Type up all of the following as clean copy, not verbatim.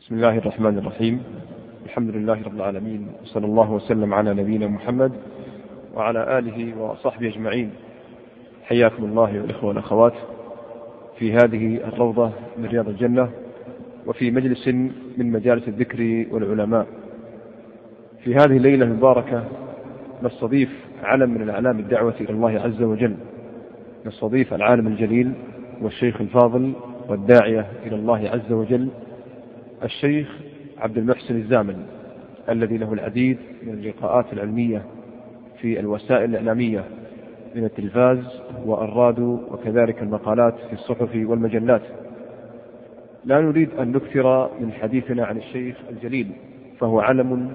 بسم الله الرحمن الرحيم. الحمد لله رب العالمين، وصلى الله وسلم على نبينا محمد وعلى آله وصحبه أجمعين. حياكم الله والإخوة والأخوات في هذه الروضة من رياض الجنة، وفي مجلس من مجالس الذكر والعلماء. في هذه الليلة المباركة نستضيف علم من الأعلام الدعوة إلى الله عز وجل، نستضيف العالم الجليل والشيخ الفاضل والداعية إلى الله عز وجل، الشيخ عبد المحسن الزامل، الذي له العديد من اللقاءات العلمية في الوسائل الإعلامية من التلفاز والراديو، وكذلك المقالات في الصحف والمجلات. لا نريد أن نكثر من حديثنا عن الشيخ الجليل، فهو علم،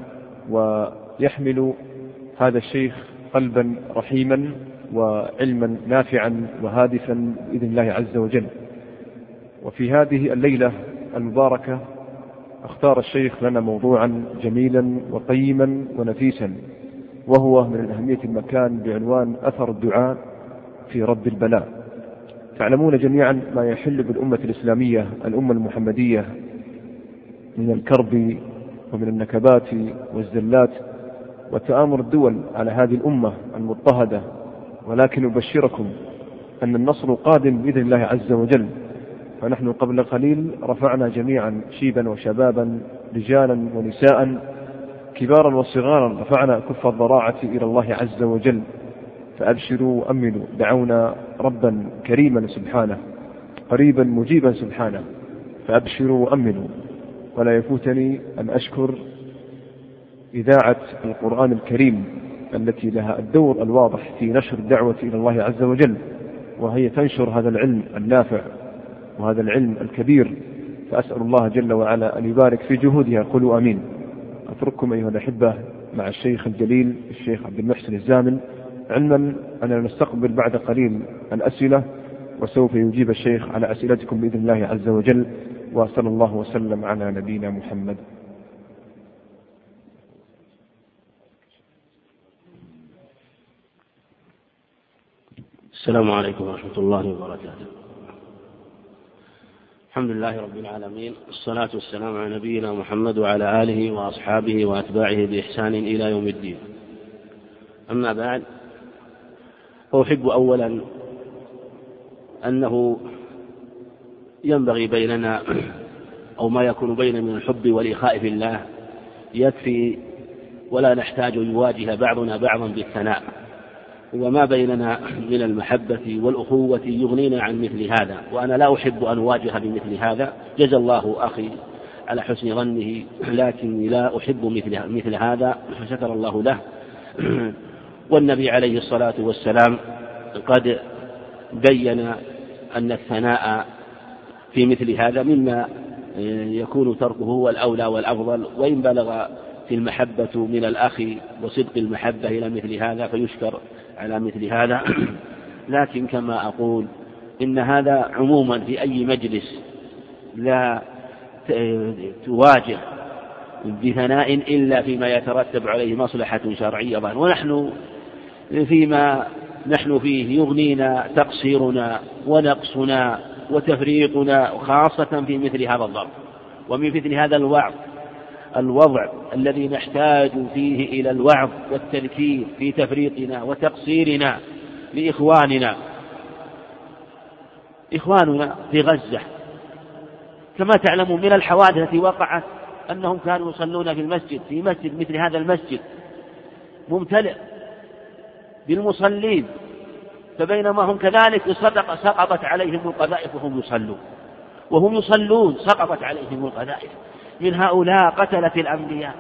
ويحمل هذا الشيخ قلبا رحيما وعلما نافعا وهادفا بإذن الله عز وجل. وفي هذه الليلة المباركة اختار الشيخ لنا موضوعا جميلا وقيما ونفيسا، وهو من الأهمية المكان بعنوان أثر الدعاء في رد البلاء. تعلمون جميعا ما يحل بالأمة الإسلامية، الأمة المحمدية، من الكرب ومن النكبات والزلات وتآمر الدول على هذه الأمة المضطهدة، ولكن أبشركم أن النصر قادم بإذن الله عز وجل. فنحن قبل قليل رفعنا جميعا شيبا وشبابا، رجالا ونساء، كبارا وصغارا، رفعنا كف الضراعة إلى الله عز وجل. فأبشروا وأمنوا، دعونا ربا كريما سبحانه، قريبا مجيبا سبحانه، فأبشروا وأمنوا. ولا يفوتني أن أشكر إذاعة القرآن الكريم التي لها الدور الواضح في نشر الدعوة إلى الله عز وجل، وهي تنشر هذا العلم النافع وهذا العلم الكبير. فأسأل الله جل وعلا أن يبارك في جهودها، قولوا آمين. أترككم أيها الأحبة مع الشيخ الجليل الشيخ عبد المحسن الزامل، علما أننا نستقبل بعد قليل الأسئلة، وسوف يجيب الشيخ على أسئلتكم بإذن الله عز وجل. وصلى الله وسلم على نبينا محمد. السلام عليكم ورحمة الله وبركاته. الحمد لله رب العالمين، الصلاة والسلام على نبينا محمد وعلى آله وأصحابه وأتباعه بإحسان إلى يوم الدين. أما بعد، أحب أولا أنه ينبغي بيننا أو ما يكون بيننا من الحب والإخاء في الله يكفي، ولا نحتاج أن يواجه بعضنا بعضا بالثناء، وما بيننا من المحبة والأخوة يغنينا عن مثل هذا. وأنا لا أحب أن أواجه بمثل هذا، جزى الله أخي على حسن ظنه، لكني لا أحب مثل هذا، فشكر الله له. والنبي عليه الصلاة والسلام قد بين أن الثناء في مثل هذا مما يكون تركه هو الأولى والأفضل، وإن بلغ في المحبة من الأخ وصدق المحبة إلى مثل هذا فيشكر على مثل هذا. لكن كما أقول، إن هذا عموما في أي مجلس لا تواجه بثناء إلا فيما يترتب عليه مصلحة شرعية، ونحن فيما نحن فيه يغنينا تقصيرنا ونقصنا وتفريطنا، خاصة في مثل هذا الضرب ومن مثل هذا الوضع الذي نحتاج فيه إلى الوعظ والتذكير في تفريطنا وتقصيرنا لإخواننا. إخواننا في غزة كما تعلمون من الحوادث التي وقعت أنهم كانوا يصلون في المسجد، في مسجد مثل هذا المسجد ممتلئ بالمصلين، فبينما هم كذلك سقطت عليهم القذائف وهم يصلون سقطت عليهم القذائف من هؤلاء قتلة الأنبياء.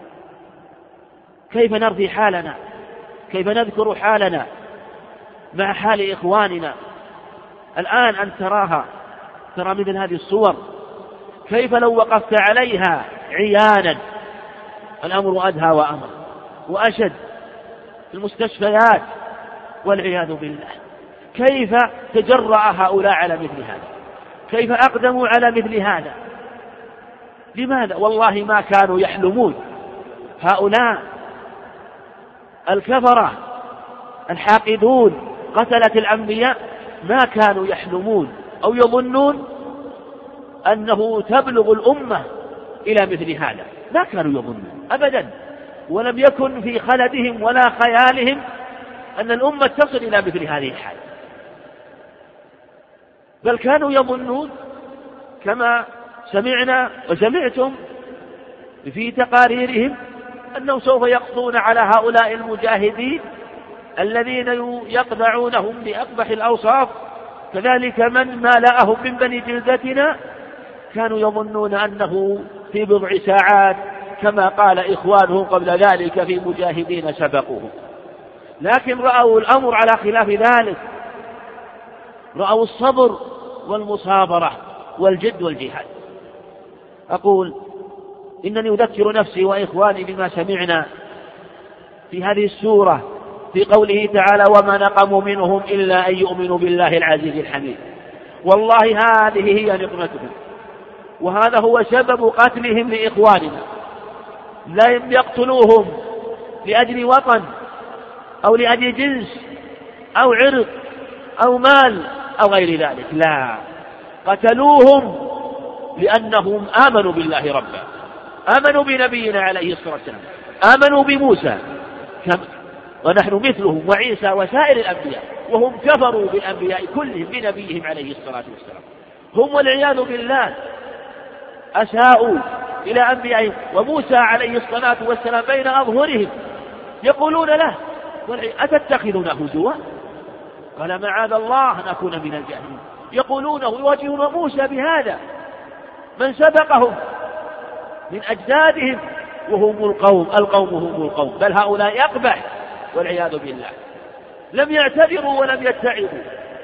كيف نرضي حالنا؟ كيف نذكر حالنا مع حال إخواننا الآن؟ أن ترى مثل هذه الصور، كيف لو وقفت عليها عيانا؟ الأمر أدهى وأمر وأشد. المستشفيات والعياذ بالله، كيف تجرأ هؤلاء على مثل هذا؟ كيف أقدموا على مثل هذا؟ لماذا؟ والله ما كانوا يحلمون هؤلاء الكفرة الحاقدون قتلة الأنبياء، ما كانوا يحلمون أو يظنون أنه تبلغ الأمة إلى مثل هذا، ما كانوا يظنون أبدا، ولم يكن في خلدهم ولا خيالهم أن الأمة تصل إلى مثل هذه الحال، بل كانوا يظنون كما سمعنا وسمعتم في تقاريرهم أنهم سوف يقضون على هؤلاء المجاهدين الذين يقضعونهم بأقبح الأوصاف، كذلك من مالأهم من بني جلدتنا، كانوا يظنون أنه في بضع ساعات كما قال إخوانهم قبل ذلك في مجاهدين سبقوهم، لكن رأوا الأمر على خلاف ذلك، رأوا الصبر والمصابرة والجد والجهاد. أقول إنني أذكر نفسي وإخواني بما سمعنا في هذه السورة في قوله تعالى وما نقموا منهم إلا أن يؤمنوا بالله العزيز الحميد. والله هذه هي نقمتهم، وهذا هو سبب قتلهم لإخواننا. لم يقتلوهم لأجل وطن أو لأجل جنس أو عرق أو مال أو غير ذلك، لا، قتلوهم لأنهم آمنوا بالله ربا، آمنوا بنبينا عليه الصلاة والسلام، آمنوا بموسى ونحن مثلهم وعيسى وسائر الأنبياء، وهم كفروا بالأنبياء كلهم بنبيهم عليه الصلاة والسلام. هم والعياذ بالله أساءوا إلى أنبيائهم، وموسى عليه الصلاة والسلام بين أظهرهم يقولون له أتتخذنا هزوا؟ قال معاذ الله أن أكون من الجاهلين. يقولونه يواجهون موسى بهذا، من سبقهم من أجدادهم وهم القوم هم القوم، بل هؤلاء أقبح والعياذ بالله. لم يعتذروا ولم يتعظوا،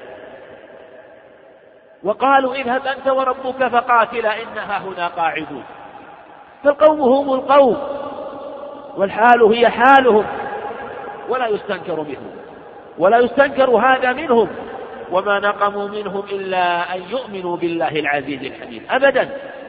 وقالوا اذهب أنت وربك فقاتلا إنها هنا قاعدون. فالقوم هم القوم والحال هي حالهم، ولا يستنكر منهم ولا يستنكر هذا منهم. وما نقموا منهم إلا أن يؤمنوا بالله العزيز الحميد أبدا.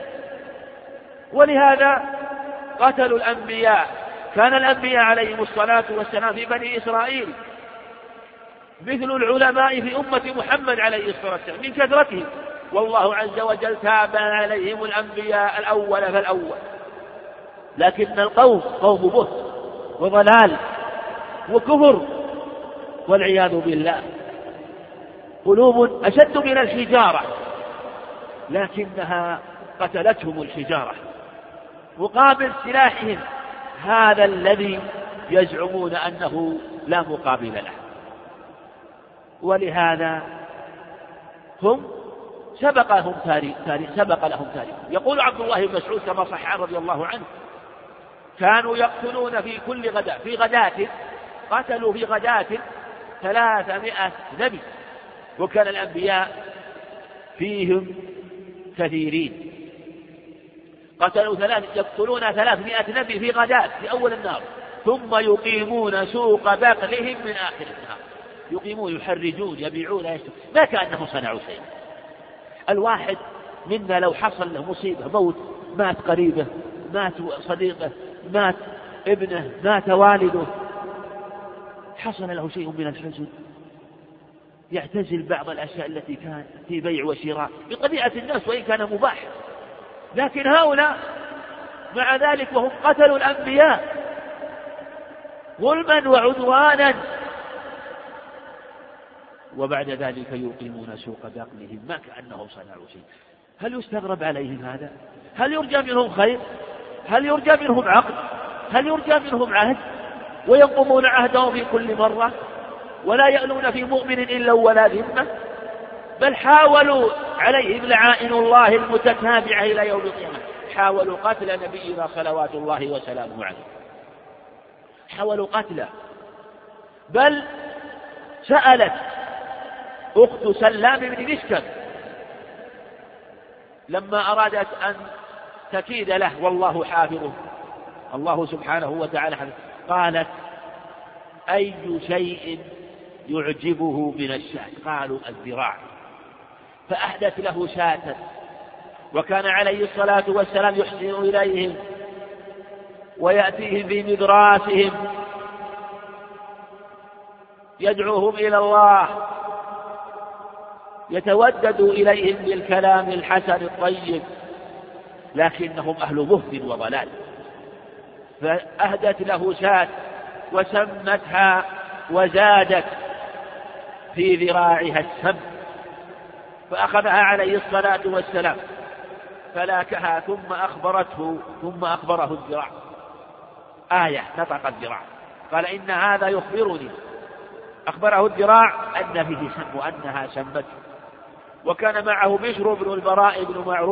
ولهذا قتلوا الأنبياء. كان الأنبياء عليهم الصلاة والسلام في بني إسرائيل مثل العلماء في أمة محمد عليه الصلاة والسلام من كثرتهم، والله عز وجل تاب عليهم الأنبياء الأول فالأول، لكن القوم قوم بهت وضلال وكفر والعياذ بالله، قلوب أشد من الحجارة لكنها قتلتهم الحجارة مقابل سلاحهم هذا الذي يزعمون أنه لا مقابل له. ولهذا هم سبق لهم تاريخ. يقول عبد الله بن مسعود كما صح رضي الله عنه كانوا يقتلون في كل غداة، في غداة قتلوا في غداة 300 نبي، وكان الأنبياء فيهم كثيرين. يقتلون 300 نبي في غداة في أول النهار، ثم يقيمون سوق بقلهم من آخر النهار، يقيمون يحرجون يبيعون يشترون، ما كأنهم صنعوا شيء. الواحد منا لو حصل له مصيبة، موت، مات قريبه، مات صديقه، مات ابنه، مات والده، حصل له شيء من الحزن، يعتزل بعض الأشياء التي كانت في بيع وشراء بطبيعة الناس وإن كان مباح. لكن هؤلاء مع ذلك وهم قتلوا الأنبياء ظلما وعدوانا، وبعد ذلك يقيمون سوق بقلهم ما كأنهم صنعوا شيء. هل يستغرب عليهم هذا؟ هل يرجى منهم خير؟ هل يرجى منهم عقل؟ هل يرجى منهم عهد؟ وينقضون عهدهم في كل مرة ولا يألون في مؤمن إلا ولا ذمة، بل حاولوا عليهم لعائن الله المتتابعة إلى يوم القيامة، حاولوا قتل نبينا صلوات الله وسلامه عليه، حاولوا قتله. بل سألت أخت سلام بن مشكم لما أرادت أن تكيد له والله حافظه، الله سبحانه وتعالى حافظه، قالت أي شيء يعجبه من الشاة؟ قالوا الذراع، فأحدث له شاة، وكان عليه الصلاة والسلام يحسن إليهم ويأتيهم في مدراسهم يدعوهم إلى الله، يتودد إليهم بالكلام الحسن الطيب، لكنهم أهل مهد وضلال، فأهدت له شاة وسمتها وزادت في ذراعها السم، فأخذها عليه الصلاة والسلام فلاكها ثم أخبره الذراع، آية نطق الذراع قال إن هذا يخبرني، أخبره الذراع أن فيه سم وأنها سمته. وكان معه بشر بن البراء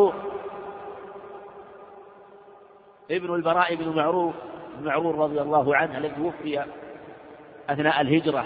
بن معرور رضي الله عنه الذي توفي أثناء الهجرة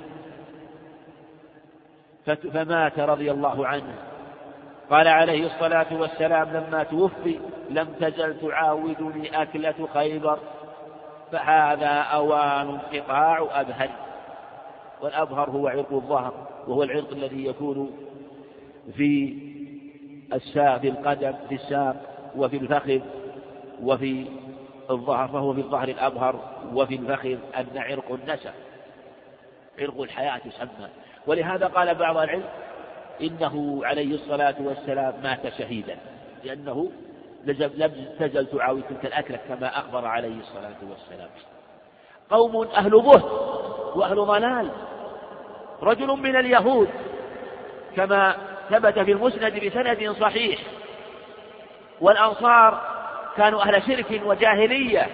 فمات رضي الله عنه. قال عليه الصلاة والسلام لما توفي لم تزل تعاودني أكلة خيبر، فهذا أوان انقطاع أبهر. والأبهر هو عرق الظهر، وهو العرق الذي يكون في القدم في الساق وفي الفخذ وفي الظهر، فهو في الظهر الأبهر وفي الفخذ أن عرق النسب عرق الحياة يسمى. ولهذا قال بعض العلم إنه عليه الصلاة والسلام مات شهيدا، لأنه لم تزل تعاود تلك الأكلة كما أخبر عليه الصلاة والسلام. قوم أهل بهت وأهل ضلال. رجل من اليهود كما ثبت في المسند بسند صحيح، والأنصار كانوا أهل شرك وجاهلية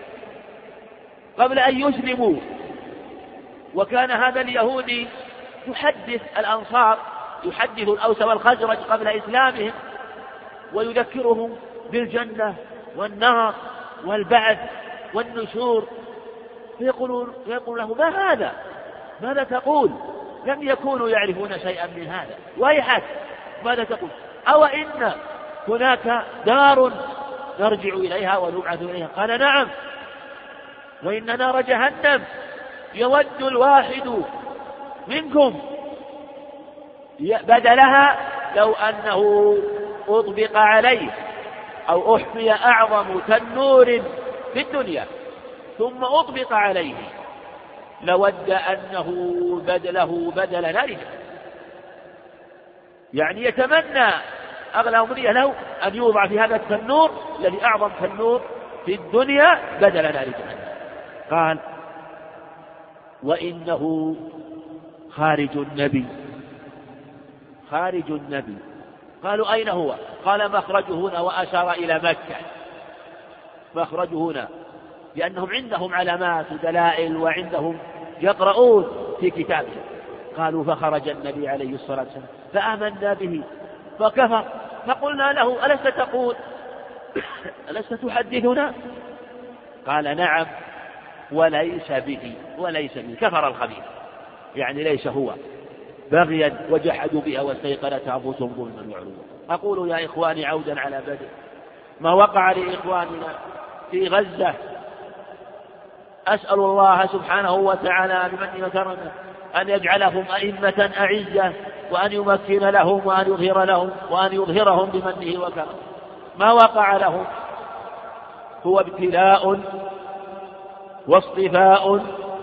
قبل أن يسلموا، وكان هذا اليهودي يحدث الأنصار، يحدث الأوس والخزرج قبل إسلامهم ويذكرهم بالجنة والنار والبعث والنشور، فيقول له ما هذا؟ ماذا تقول؟ لم يكونوا يعرفون شيئا من هذا. ويحك ماذا تقول؟ أو إن هناك دار نرجع إليها ونبعث إليها؟ قال نعم، وإن نار جهنم يود الواحد منكم بدلها لو أنه أطبق عليه أو أحفي أعظم تنور في الدنيا ثم أطبق عليه لود أنه بدل نار، يعني يتمنى أغلى أمنية له أن يوضع في هذا التنور الذي أعظم تنور في الدنيا بدل نار جهنم. قال وإنه خارج النبي. قالوا أين هو؟ قال مخرجه هنا، وأشار إلى مكة. مخرجه هنا، لأنهم عندهم علامات ودلائل وعندهم يقرؤون في كتابهم. قالوا فخرج النبي عليه الصلاة والسلام فآمنا به فكفر، فقلنا له ألست تقول ألست تحدثنا؟ قال نعم وليس به كفر الخبيث، يعني ليس هو، بغيا وجحدوا بها واستيقنتها أنفسهم ظلما وعلوا. أقول يا إخواني عودا على بدر، ما وقع لإخواننا في غزة أسأل الله سبحانه وتعالى بمنه وكرمه أن يجعلهم أئمة أعزة، وأن يمكن لهم وأن يظهرهم بمنه وكرمه. ما وقع لهم هو ابتلاء واصطفاء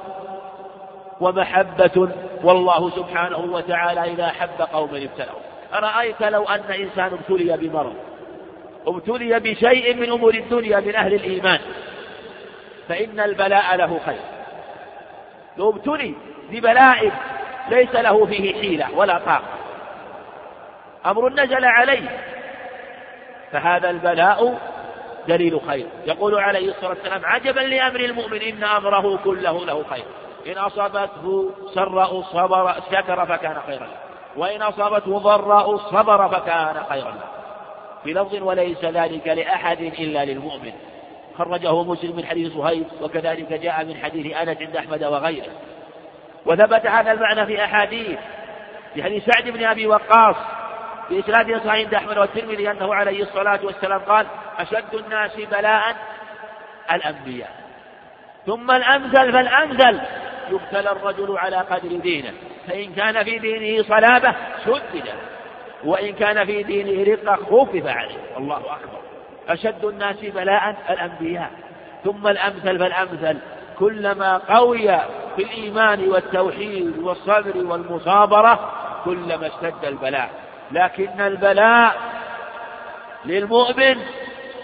ومحبة، والله سبحانه وتعالى إذا أحب قوما ابتلوا. أرأيت لو أن إنسان ابتلي بمرض، ابتلي بشيء من أمور الدنيا من أهل الإيمان، فإن البلاء له خير. لو ابتلي ببلاء ليس له فيه حيلة ولا طاقة، أمر نزل عليه، فهذا البلاء دليل خير. يقول عليه الصلاة والسلام عجبا لأمر المؤمن إن أمره كله له خير، إن أصابته سراء شكر فكان خيرا له، وإن أصابته ضراء صبر فكان خيرا له. في لفظ وليس ذلك لأحد إلا للمؤمن، خرجه مسلم من حديث صهيب، وكذلك جاء من حديث أنس عند أحمد وغيره. وثبت هذا المعنى في أحاديث، في حديث سعد بن أبي وقاص بإسناد صحيح عند أحمد والترمذي أنه عليه الصلاة والسلام قال أشد الناس بلاء الأنبياء، ثم الأمثل فالأمثل، يبتلى الرجل على قدر دينه، فإن كان في دينه صلابة شدد، وإن كان في دينه رقة خفف عليه. الله أكبر. أشد الناس بلاء الأنبياء، ثم الأمثل فالأمثل، كلما قوي في الإيمان والتوحيد والصبر والمصابرة كلما اشتد البلاء. لكن البلاء للمؤمن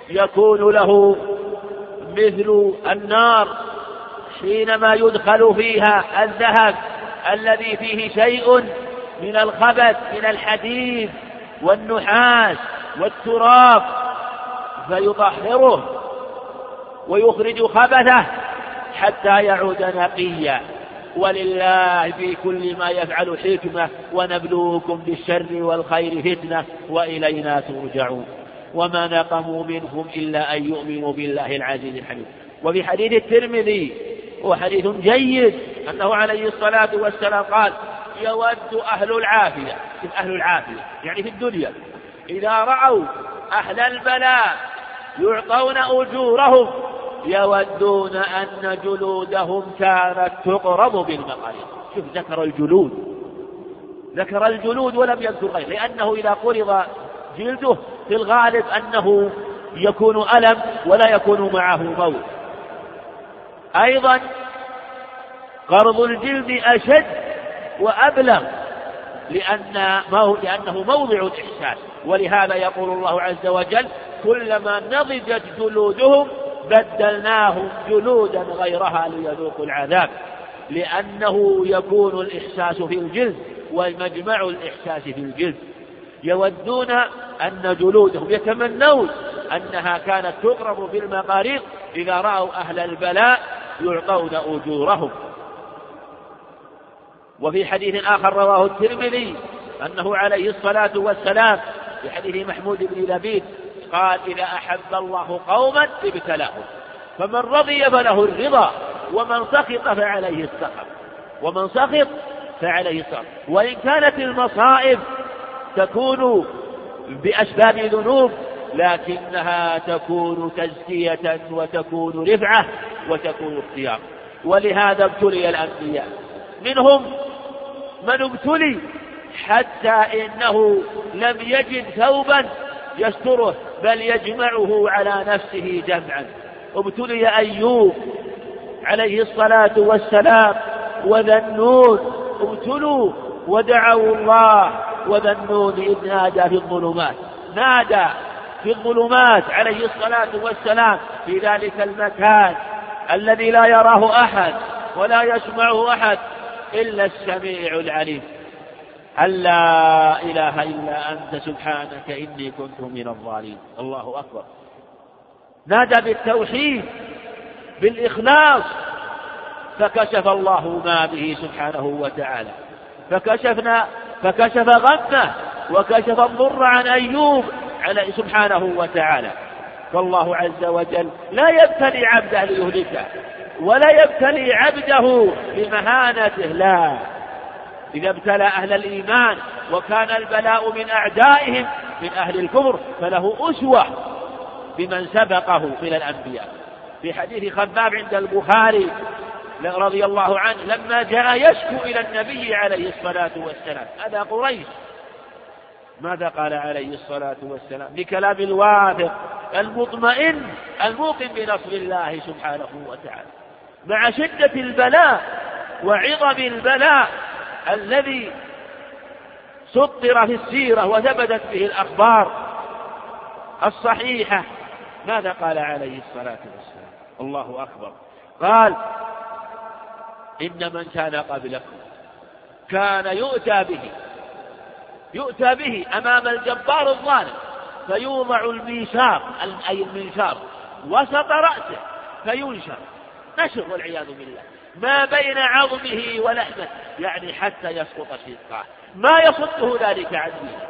يكون له مثل النار حينما يدخل فيها الذهب الذي فيه شيء من الخبث من الحديد والنحاس والتراب فيطهره ويخرج خبثه حتى يعود نقيا. ولله في كل ما يفعل حكمة ونبلوكم بالشر والخير فتنة وإلينا ترجعون. وما نقموا منهم إلا أن يؤمنوا بالله العزيز الحميد. وفي حديث الترمذي وحديث جيد أنه عليه الصلاة والسلام قال يود أهل العافية يعني في الدنيا إذا رأوا أهل البلاء يعطون أجورهم يودون أن جلودهم كانت تقرض بالمقاريض. شوف ذكر الجلود ولم يذكر غيره، لأنه إذا قرض جلده في الغالب أنه يكون ألم ولا يكون معه موت. أيضا قرض الجلد أشد وأبلغ لأنه موضع الإحساس. ولهذا يقول الله عز وجل كلما نضجت جلودهم بدلناهم جلودا غيرها ليذوقوا العذاب، لأنه يكون الإحساس في الجلد ومجمع الإحساس في الجلد. يودون أن جلودهم يتمنون أنها كانت تقرب بالمقاريض إذا رأوا أهل البلاء يعطون أجورهم. وفي حديث آخر رواه الترمذي أنه عليه الصلاة والسلام في حديث محمود بن لبيد قال إذا أحب الله قوما ابتلاهم فمن رضي فله الرضا ومن سخط فعليه السخط. وإن كانت المصائب تكون بأسباب ذنوب لكنها تكون تزكية وتكون رفعة وتكون اختيار. ولهذا ابتلي الأنبياء، منهم من ابتلي حتى إنه لم يجد ثوبا يستره بل يجمعه على نفسه جمعا. ابتلي أيوب عليه الصلاة والسلام وذا النون ابتلوا ودعوا الله وذا النون إذ نادى في الظلمات عليه الصلاة والسلام في ذلك المكان الذي لا يراه أحد ولا يسمعه أحد إلا السميع العليم. لا إله إلا أنت سبحانك إني كنت من الظالمين. الله أكبر. نادى بالتوحيد بالإخلاص فكشف الله ما به سبحانه وتعالى، فكشف غمه وكشف الضر عن أيوب سبحانه وتعالى. فالله عز وجل لا يبتلي عبده ليهلكه ولا يبتلي عبده لمهانته، لا. إذا ابتلى أهل الإيمان وكان البلاء من أعدائهم من أهل الكفر فله أسوة بمن سبقه من الأنبياء. في حديث خباب عند البخاري رضي الله عنه لما جاء يشكو إلى النبي عليه الصلاة والسلام هذا قريش، ماذا قال عليه الصلاة والسلام بكلام الواثق المطمئن الموقن بنصر الله سبحانه وتعالى مع شدة البلاء وعظم البلاء الذي سطر في السيرة وثبتت به الأخبار الصحيحة. ماذا قال عليه الصلاة والسلام؟ الله أكبر. قال إن من كان قبلكم كان يؤتى به أمام الجبار الظالم فيوضع المنشار وسط رأسه فينشر نشر والعياذ بالله ما بين عظمه ولحمه، يعني حتى يسقط شقاه ما يصده ذلك عن دينه.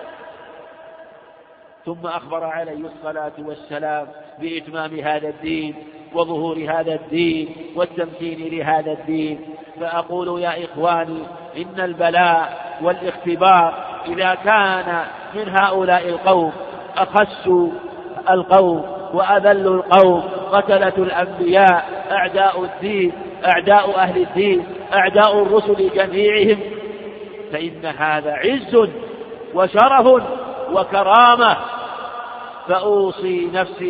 ثم أخبر عليه الصلاة والسلام بإتمام هذا الدين وظهور هذا الدين والتمكين لهذا الدين. فأقول يا إخواني إن البلاء والاختبار إذا كان من هؤلاء القوم أخس القوم وأذل القوم قتلة الأنبياء أعداء الدين أعداء أهل الدين أعداء الرسل جميعهم، فإن هذا عز وشرف وكرامة. فأوصي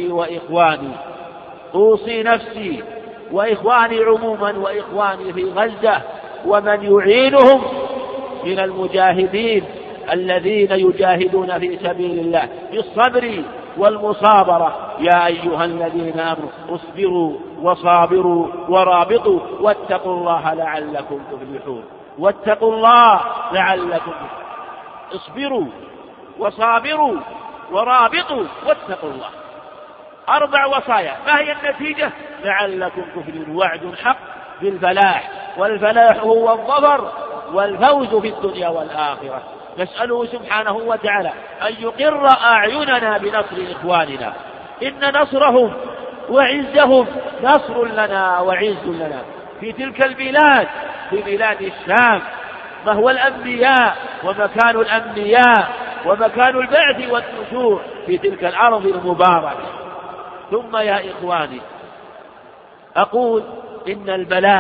نفسي وإخواني عموما وإخواني في غزة ومن يعينهم من المجاهدين الذين يجاهدون في سبيل الله بالصبر والمصابرة. يا أيها الذين آمنوا اصبروا وصابروا ورابطوا واتقوا الله لعلكم تفلحون. واتقوا الله لعلكم اصبروا وصابروا ورابطوا واتقوا الله. 4 وصايا. ما هي النتيجة؟ لعلكم تفلحون. وعد حق بالفلاح، والفلاح هو الظفر والفوز في الدنيا والآخرة. نسأله سبحانه وتعالى أن يقر أعيننا بنصر إخواننا، إن نصرهم وعزهم نصر لنا وعز لنا في تلك البلاد، في بلاد الشام، ما هو الأنبياء ومكان الأنبياء ومكان البعث والنشور في تلك الأرض المباركة. ثم يا إخواني أقول إن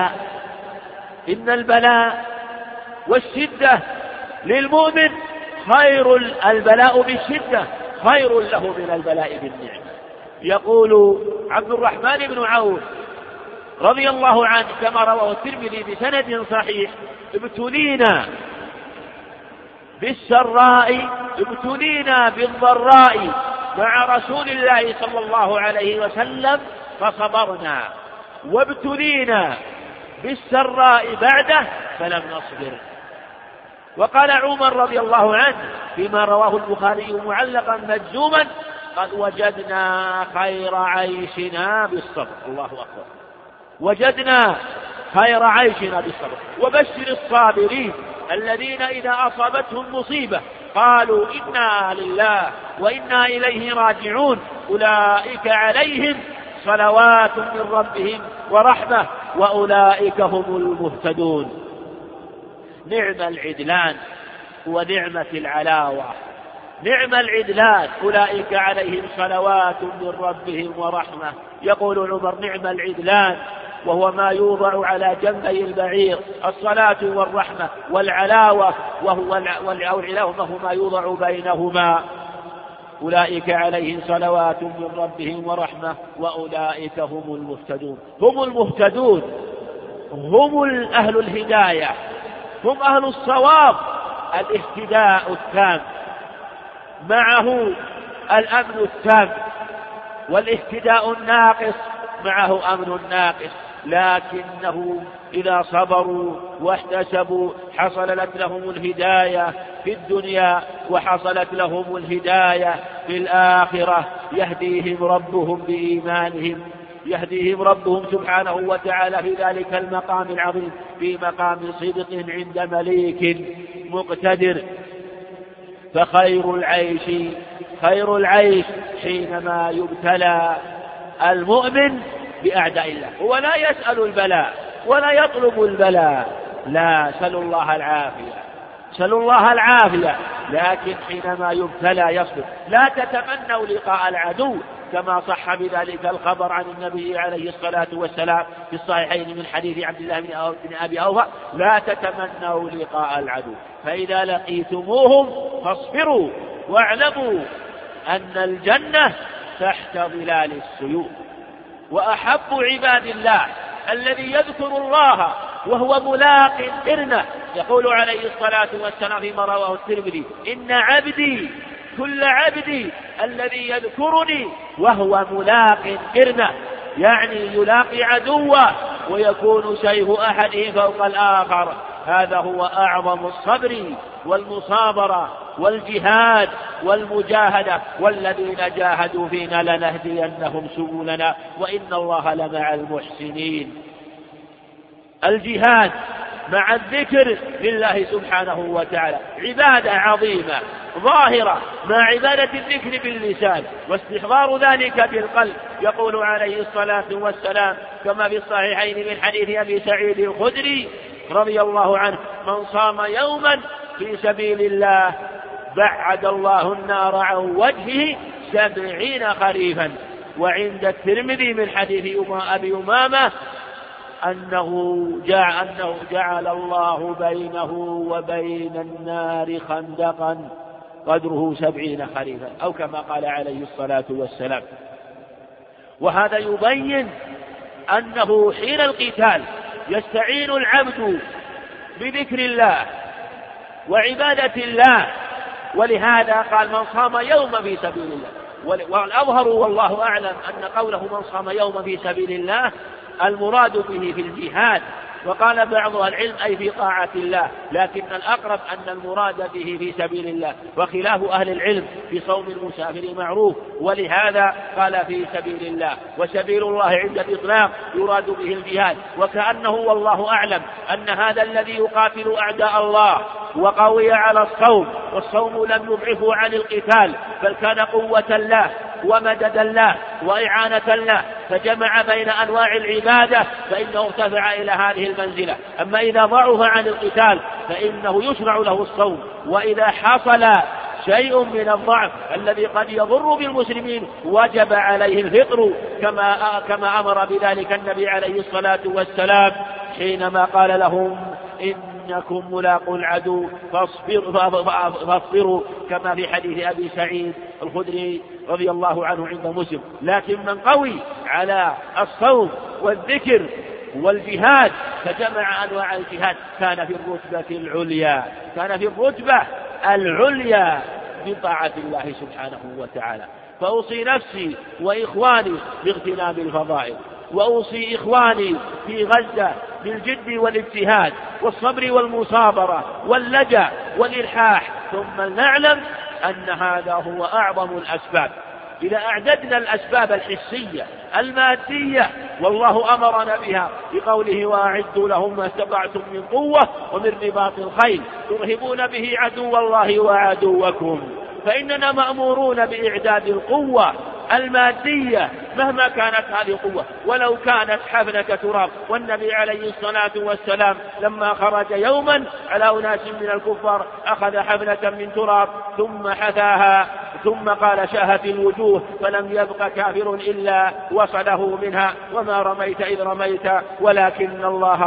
البلاء والشدة للمؤمن خير، البلاء بالشدة خير له من البلاء بالنعمة. يقول عبد الرحمن بن عوف رضي الله عنه كما رواه الترمذي بسند صحيح: ابتلينا بالضراء مع رسول الله صلى الله عليه وسلم فصبرنا، وابتلينا بالسراء بعده فلم نصبر. وقال عمر رضي الله عنه فيما رواه البخاري معلقا مجزوما: قد وجدنا خير عيشنا بالصبر. الله أكبر. وجدنا خير عيشنا بالصبر. وبشر الصابرين الذين إذا أصابتهم مصيبة قالوا إنا لله وإنا إليه راجعون أولئك عليهم صلوات من ربهم ورحمة وأولئك هم المهتدون. نعم العدلان ونعمة العلاوة. نعم العدلان أولئك عليهم صلوات من ربهم ورحمة. يقول عمر: نعم العدلان، وهو ما يوضع على جنبي البعير، الصلاة والرحمة، والعلاوة وهو ما يوضع بينهما. أولئك عليهم صلوات من ربهم ورحمة وأولئك هم المهتدون. هم المهتدون، هم أهل الهداية، هم أهل الصواب. الاهتداء التام معه الأمن التام، والاهتداء الناقص معه أمن ناقص. لكنه إذا صبروا واحتسبوا حصلت لهم الهداية في الدنيا وحصلت لهم الهداية في الآخرة. يهديهم ربهم بإيمانهم، يهديهم ربهم سبحانه وتعالى في ذلك المقام العظيم، في مقام صدق عند مليك مقتدر. فخير العيش حينما يبتلى المؤمن بأعداء الله. هو لا يسأل البلاء ولا يطلب البلاء، لا، سلوا الله العافية، لكن حينما يبتلى يصبر. لا تتمنوا لقاء العدو، كما صح بذلك الخبر عن النبي عليه الصلاة والسلام في الصحيحين من حديث عبد الله بن أبي أوفى: لا تتمنوا لقاء العدو، فإذا لقيتموهم فاصبروا واعلموا أن الجنة تحت ظلال السيوف. وأحب عباد الله الذي يذكر الله وهو ملاق قرنه. يقول عليه الصلاة والسلام فيما رواه الترمذي: إن عبدي كل عبدي الذي يذكرني وهو ملاق قرنه، يعني يلاقي عدوه ويكون سيف أحده فوق الآخر. هذا هو أعظم الصبر والمصابرة والجهاد والمجاهدة. والذين جاهدوا فينا لنهدينهم سبلنا وإن الله لمع المحسنين. الجهاد مع الذكر لله سبحانه وتعالى عبادة عظيمة ظاهرة، مع عبادة الذكر باللسان واستحضار ذلك بالقلب. يقول عليه الصلاة والسلام كما في الصحيحين من حديث أبي سعيد الخدري رضي الله عنه: من صام يوما في سبيل الله بعد الله النار عن وجهه 70 خريفا. وعند الترمذي من حديث أبي أمامة أنه جعل الله بينه وبين النار خندقا قدره 70 خريفا، أو كما قال عليه الصلاة والسلام. وهذا يبين أنه حين القتال يستعين العبد بذكر الله وعبادة الله. ولهذا قال: من صام يوما في سبيل الله. والأظهر والله أعلم أن قوله من صام يوما في سبيل الله المراد به في الجهاد، وقال بعض العلم أي في طاعة الله، لكن الأقرب أن المراد به في سبيل الله، وخلاف أهل العلم في صوم المسافر معروف، ولهذا قال في سبيل الله. وسبيل الله عند الإطلاق يراد به الجهاد، وكأنه والله أعلم أن هذا الذي يقاتل أعداء الله وقوي على الصوم، والصوم لم يضعفه عن القتال بل كان قوة له ومددا له وإعانة له، فجمع بين أنواع العبادة فإنه ارتفع إلى هذه المنزلة. أما إذا ضعف عن القتال فإنه يشرع له الصوم، وإذا حصل شيء من الضعف الذي قد يضر بالمسلمين وجب عليه الفطر كما أمر بذلك النبي عليه الصلاة والسلام حينما قال لهم إنكم ملاقوا العدو فاصبروا، كما في حديث أبي سعيد الخدري رضي الله عنه عند مسلم. لكن من قوي على الصوم والذكر والجهاد فجمع أنواع الجهاد كان في الرتبة العليا بطاعة الله سبحانه وتعالى. فأوصي نفسي وإخواني باغتنام الفضائل، وأوصي إخواني في غزة بالجد والاجتهاد والصبر والمصابرة واللجأ والإلحاح، ثم نعلم أن هذا هو أعظم الأسباب. إذا أعددنا الأسباب الحسية المادية والله أمرنا بها بقوله وأعدوا لهم ما استطعتم من قوة ومن رباط الخيل ترهبون به عدو الله وعدوكم، فإننا مأمورون بإعداد القوة المادية مهما كانت هذه القوة، ولو كانت حفنة تراب. والنبي عليه الصلاة والسلام لما خرج يوما على أناس من الكفار أخذ حفنة من تراب ثم حثاها ثم قال شاهت الوجوه فلم يبق كافر إلا وصله منها، وما رميت إذ رميت ولكن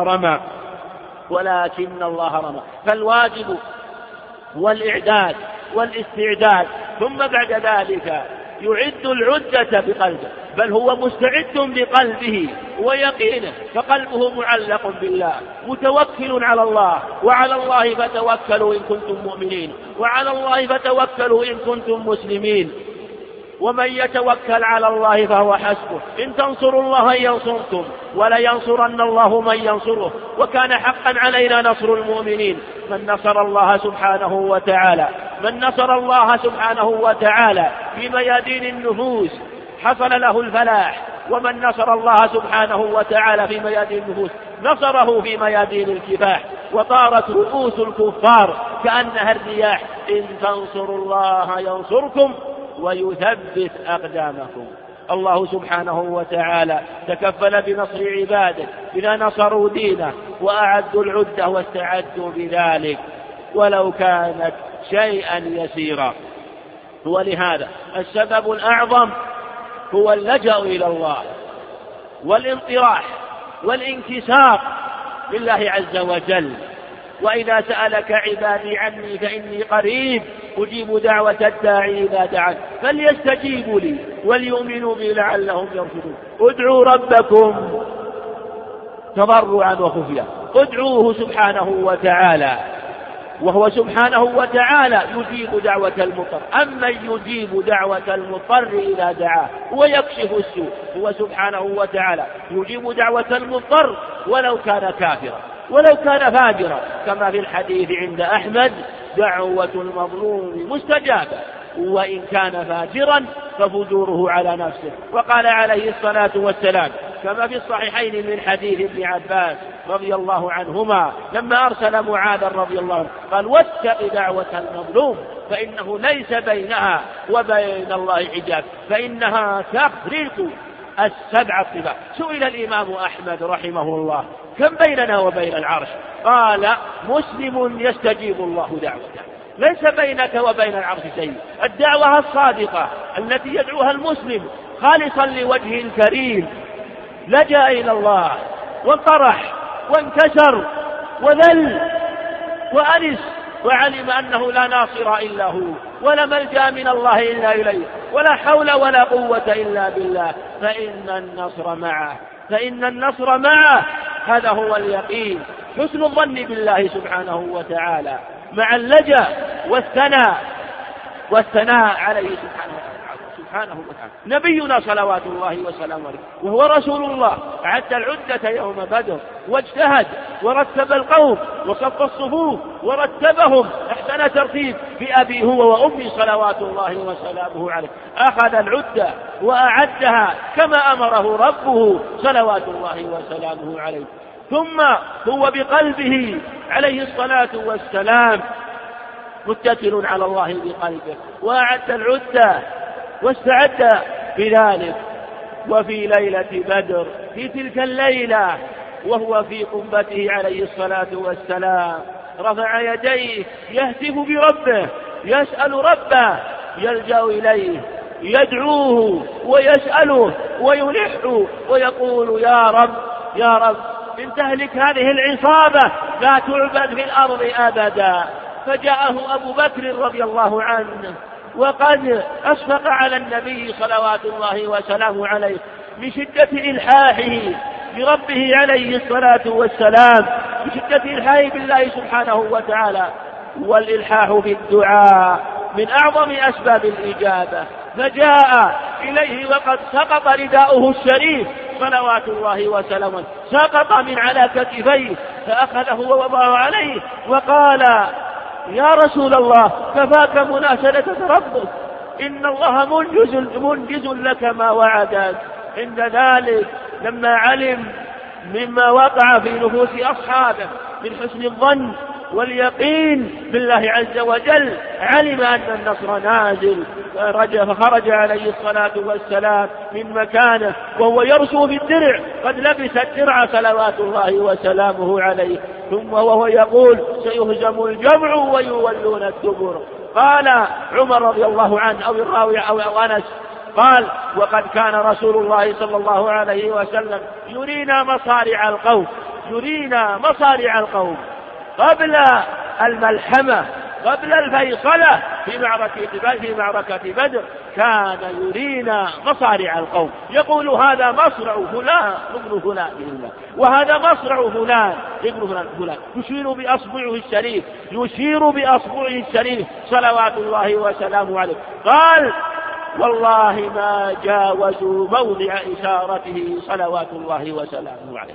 الله رمى. فالواجب والإعداد والاستعداد، ثم بعد ذلك يعد العدة بقلبه، بل هو مستعد بقلبه ويقينه، فقلبه معلق بالله متوكل على الله، وعلى الله فتوكلوا إن كنتم مؤمنين، وعلى الله فتوكلوا إن كنتم مسلمين. ومن يتوكل على الله فهو حسبه، إن تنصروا الله ينصركم ولينصرن الله من ينصره، وكان حقا علينا نصر المؤمنين. من نصر الله سبحانه وتعالى في ميادين النفوس حصل له الفلاح، ومن نصر الله سبحانه وتعالى في ميادين النفوس نصره في ميادين الكفاح، وطارت رؤوس الكفار كأنها الرياح. إن تنصروا الله ينصركم ويثبت أقدامكم. الله سبحانه وتعالى تكفل بنصر عباده إذا نصروا دينه وأعدوا العدة واستعدوا بذلك ولو كانت شيئا يسيرا. ولهذا السبب الأعظم هو اللجأ إلى الله والانطراح والانكسار لله عز وجل. وإذا سألك عبادي عني فإني قريب أجيب دعوة الداعي إذا دعان فليستجيبوا لي وليؤمنوا بي لعلهم يرشدون. ادعوا ربكم تضرعا وخفيا، ادعوه سبحانه وتعالى، وهو سبحانه وتعالى يجيب دعوة المضطر. أما يجيب دعوة المضطر إذا دعاه ويكشف السوء، هو سبحانه وتعالى يجيب دعوة المضطر ولو كان كافرا ولو كان فاجرا، كما في الحديث عند أحمد دعوة المظلوم مستجابة وإن كان فاجرا ففجوره على نفسه. وقال عليه الصلاة والسلام كما في الصحيحين من حديث ابن عباس رضي الله عنهما لما أرسل معاذ رضي الله عنه قال واتق دعوة المظلوم فإنه ليس بينها وبين الله حجاب فإنها تخرق السبع الطباع. سئل الإمام أحمد رحمه الله كم بيننا وبين العرش؟ قال مسلم يستجيب الله دعوته، ليس بينك وبين العرش شيء. الدعوة الصادقة التي يدعوها المسلم خالصا لوجه الكريم لجأ إلى الله وانطرح وانكسر وذل وأنس وعلم أنه لا ناصر إلا هو ولا ملجأ من الله إلا إليه ولا حول ولا قوة إلا بالله، فإن النصر معه. هذا هو اليقين، حسن الظن بالله سبحانه وتعالى مع اللجأ والثناء عليه سبحانه سبحانه وتعالى. نبينا صلوات الله وسلامه عليه وهو رسول الله أعد العدة يوم بدر واجتهد ورتب القوم وصف الصفوف ورتبهم أحسن ترتيب بأبي هو وأمي صلوات الله وسلامه عليه. أخذ العدة وأعدها كما أمره ربه صلوات الله وسلامه عليه. ثم هو بقلبه عليه الصلاة والسلام متكل على الله بقلبه وأعد العدة واستعد بذلك. وفي ليلة بدر في تلك الليلة وهو في قبته عليه الصلاة والسلام رفع يديه يهتف بربه يسأل ربه يلجأ إليه يدعوه ويسأله ويلح ويقول يا رب يا رب إن تهلك هذه العصابة لا تعبد في الأرض أبدا. فجاءه أبو بكر رضي الله عنه وقد أشفق على النبي صلوات الله وسلامه عليه من شدة إلحاحه بربه عليه الصلاة والسلام بشدة إلحاحه بالله سبحانه وتعالى. والإلحاح في الدعاء من أعظم أسباب الإجابة. فجاء إليه وقد سقط رداؤه الشريف صلوات الله وسلامه سقط من على كتفيه فأخذه ووضعه عليه وقال يا رسول الله كفاك مناشدة ربك إن الله منجز لك ما وعدك. عند ذلك لما علم مما وقع في نفوس أصحابه من حسن الظن واليقين بالله عز وجل علم أن النصر نازل فخرج عليه الصلاة والسلام من مكانه وهو يرسو في الدرع قد لبس الدرع صلوات الله وسلامه عليه ثم وهو يقول سيهزم الجمع ويولون الدبر. قال عمر رضي الله عنه أو الراوي أو أنس قال وقد كان رسول الله صلى الله عليه وسلم يرينا مصارع القوم قبل الملحمة قبل الفيصلة في معركة بدر كان يرينا مصارع القوم يقول هذا مصرع فلان ابن فلان وهذا مصرع فلان ابن فلان يشير بأصبعه الشريف صلوات الله وسلامه عليه. قال والله ما جاوزوا موضع إشارته صلوات الله وسلامه عليه.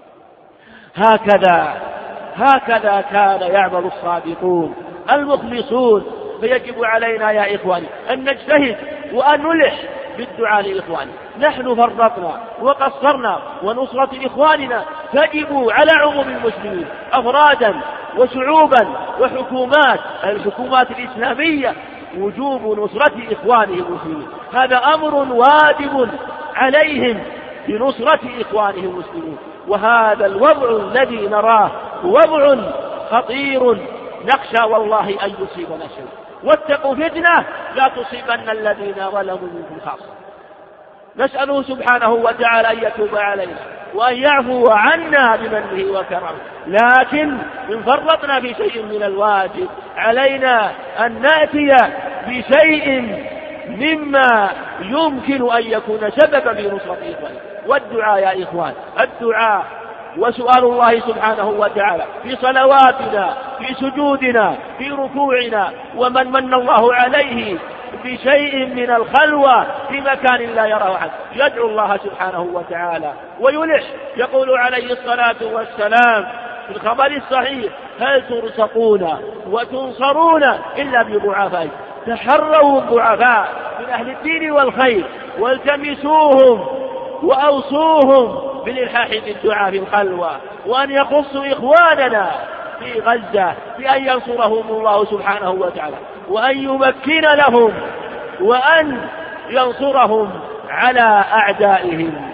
هكذا كان يعمل الصادقون المخلصون. فيجب علينا يا إخواني أن نجتهد وأن نلح بالدعاء لإخواننا. نحن فرطنا وقصرنا ونصرة إخواننا تجب على عموم المسلمين أفرادا وشعوبا وحكومات الحكومات الإسلامية وجوب نصرة إخوانه المسلمين. هذا أمر واجب عليهم بنصرة إخوانه المسلمين. وهذا الوضع الذي نراه وضع خطير نخشى والله أن يصيبنا شيء. واتقوا فتنة لا تصيبن الذين ظلموا منكم خاصة. نسأله سبحانه وتعالى أن يتوب علينا وأن يعفو عنا بمنه وكرمه. لكن إن فرطنا في شيء من الواجب علينا أن نأتي بشيء مما يمكن أن يكون سببا في نصرة إخواننا. والدعاء يا إخوان الدعاء وسؤال الله سبحانه وتعالى في صلواتنا في سجودنا في ركوعنا. ومن من الله عليه بشيء من الخلوة في مكان لا يراه أحد يدعو الله سبحانه وتعالى ويلح. يقول عليه الصلاة والسلام في الخبر الصحيح هل ترزقون وتنصرون إلا بضعفاء. تحروا الضعفاء من أهل الدين والخير والتمسوهم وأوصوهم بالإلحاح بالدعاء في الخلوة وأن يخصوا إخواننا في غزة بأن ينصرهم الله سبحانه وتعالى وأن يمكن لهم وأن ينصرهم على أعدائهم.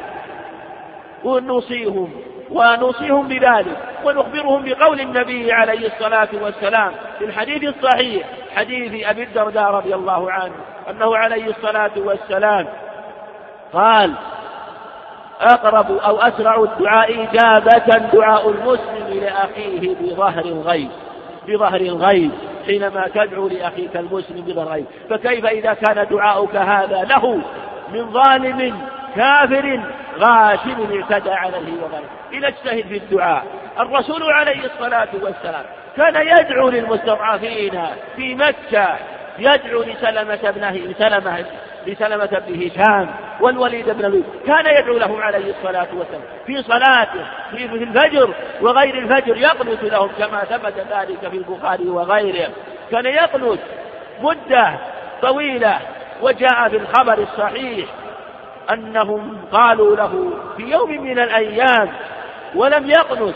ونوصيهم بذلك ونخبرهم بقول النبي عليه الصلاة والسلام في الحديث الصحيح حديث أبي الدرداء رضي الله عنه أنه عليه الصلاة والسلام قال أقرب أو أسرع الدعاء إجابة دعاء المسلم لأخيه بظهر الغيب حينما تدعو لأخيك المسلم بظهر الغيب. فكيف إذا كان دعاؤك هذا له من ظالم كافر غاشم اعتدى عليه وغيره؟ إذا اجتهد في الدعاء. الرسول عليه الصلاة والسلام كان يدعو للمستضعفين في مكة، يدعو لسلمة لسلمة بن هشام والوليد بن الوليد، كان يدعو لهم عليه الصلاة والسلام في صلاته في الفجر وغير الفجر، يقنت لهم كما ثبت ذلك في البخاري وغيره. كان يقنت مدة طويلة، وجاء في الخبر الصحيح أنهم قالوا له في يوم من الأيام ولم يقنت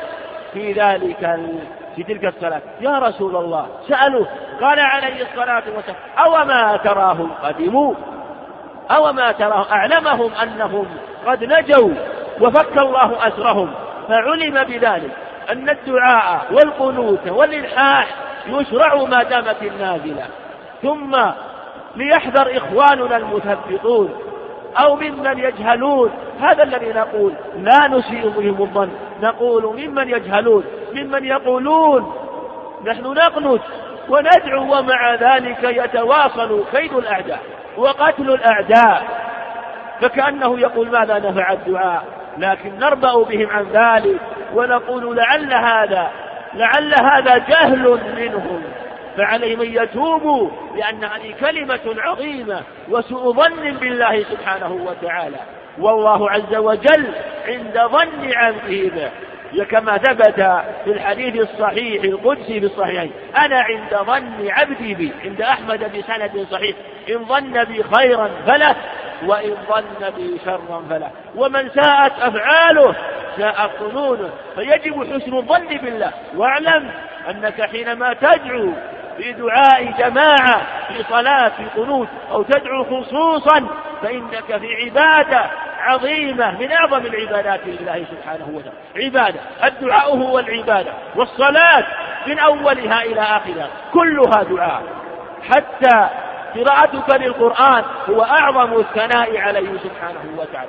في تلك الصلاة: يا رسول الله، سألوه قال عليه الصلاة والسلام: أوما تراهم قدموا، أوما تراهم، أعلمهم أنهم قد نجوا وفك الله أسرهم. فعلم بذلك أن الدعاء والقنوت والإلحاح يشرع ما دامت النازلة. ثم ليحذر إخواننا المثبطون أو ممن يجهلون، هذا الذي نقول لا نسيء بهم الظن، نقول ممن يجهلون، ممن يقولون نحن نقنت وندعو ومع ذلك يتواصل كيد الأعداء وقتل الأعداء، فكأنه يقول ماذا نفع الدعاء، لكن نربأ بهم عن ذلك ونقول لعل هذا جهل منهم، فعليهم أن يتوبوا، لأن هذه كلمة عظيمة وسوء ظن بالله سبحانه وتعالى، والله عز وجل عند ظن عبده به، كما ثبت في الحديث الصحيح القدسي في الصحيحين: أنا عند ظن عبدي بي، عند أحمد بسند صحيح: إن ظن بي خيرا فله وإن ظن بي شرا فله. ومن ساءت أفعاله ساءت ظنونه، فيجب حسن الظن بالله. واعلم أنك حينما تدعو في دعاء جماعة في صلاة في قنوت أو تدعو خصوصا، فإنك في عبادة عظيمة من أعظم العبادات لله سبحانه وتعالى. عبادة، الدعاء هو العبادة، والصلاة من أولها إلى آخرها كلها دعاء، حتى قراءتك للقرآن هو أعظم الثناء عليه سبحانه وتعالى.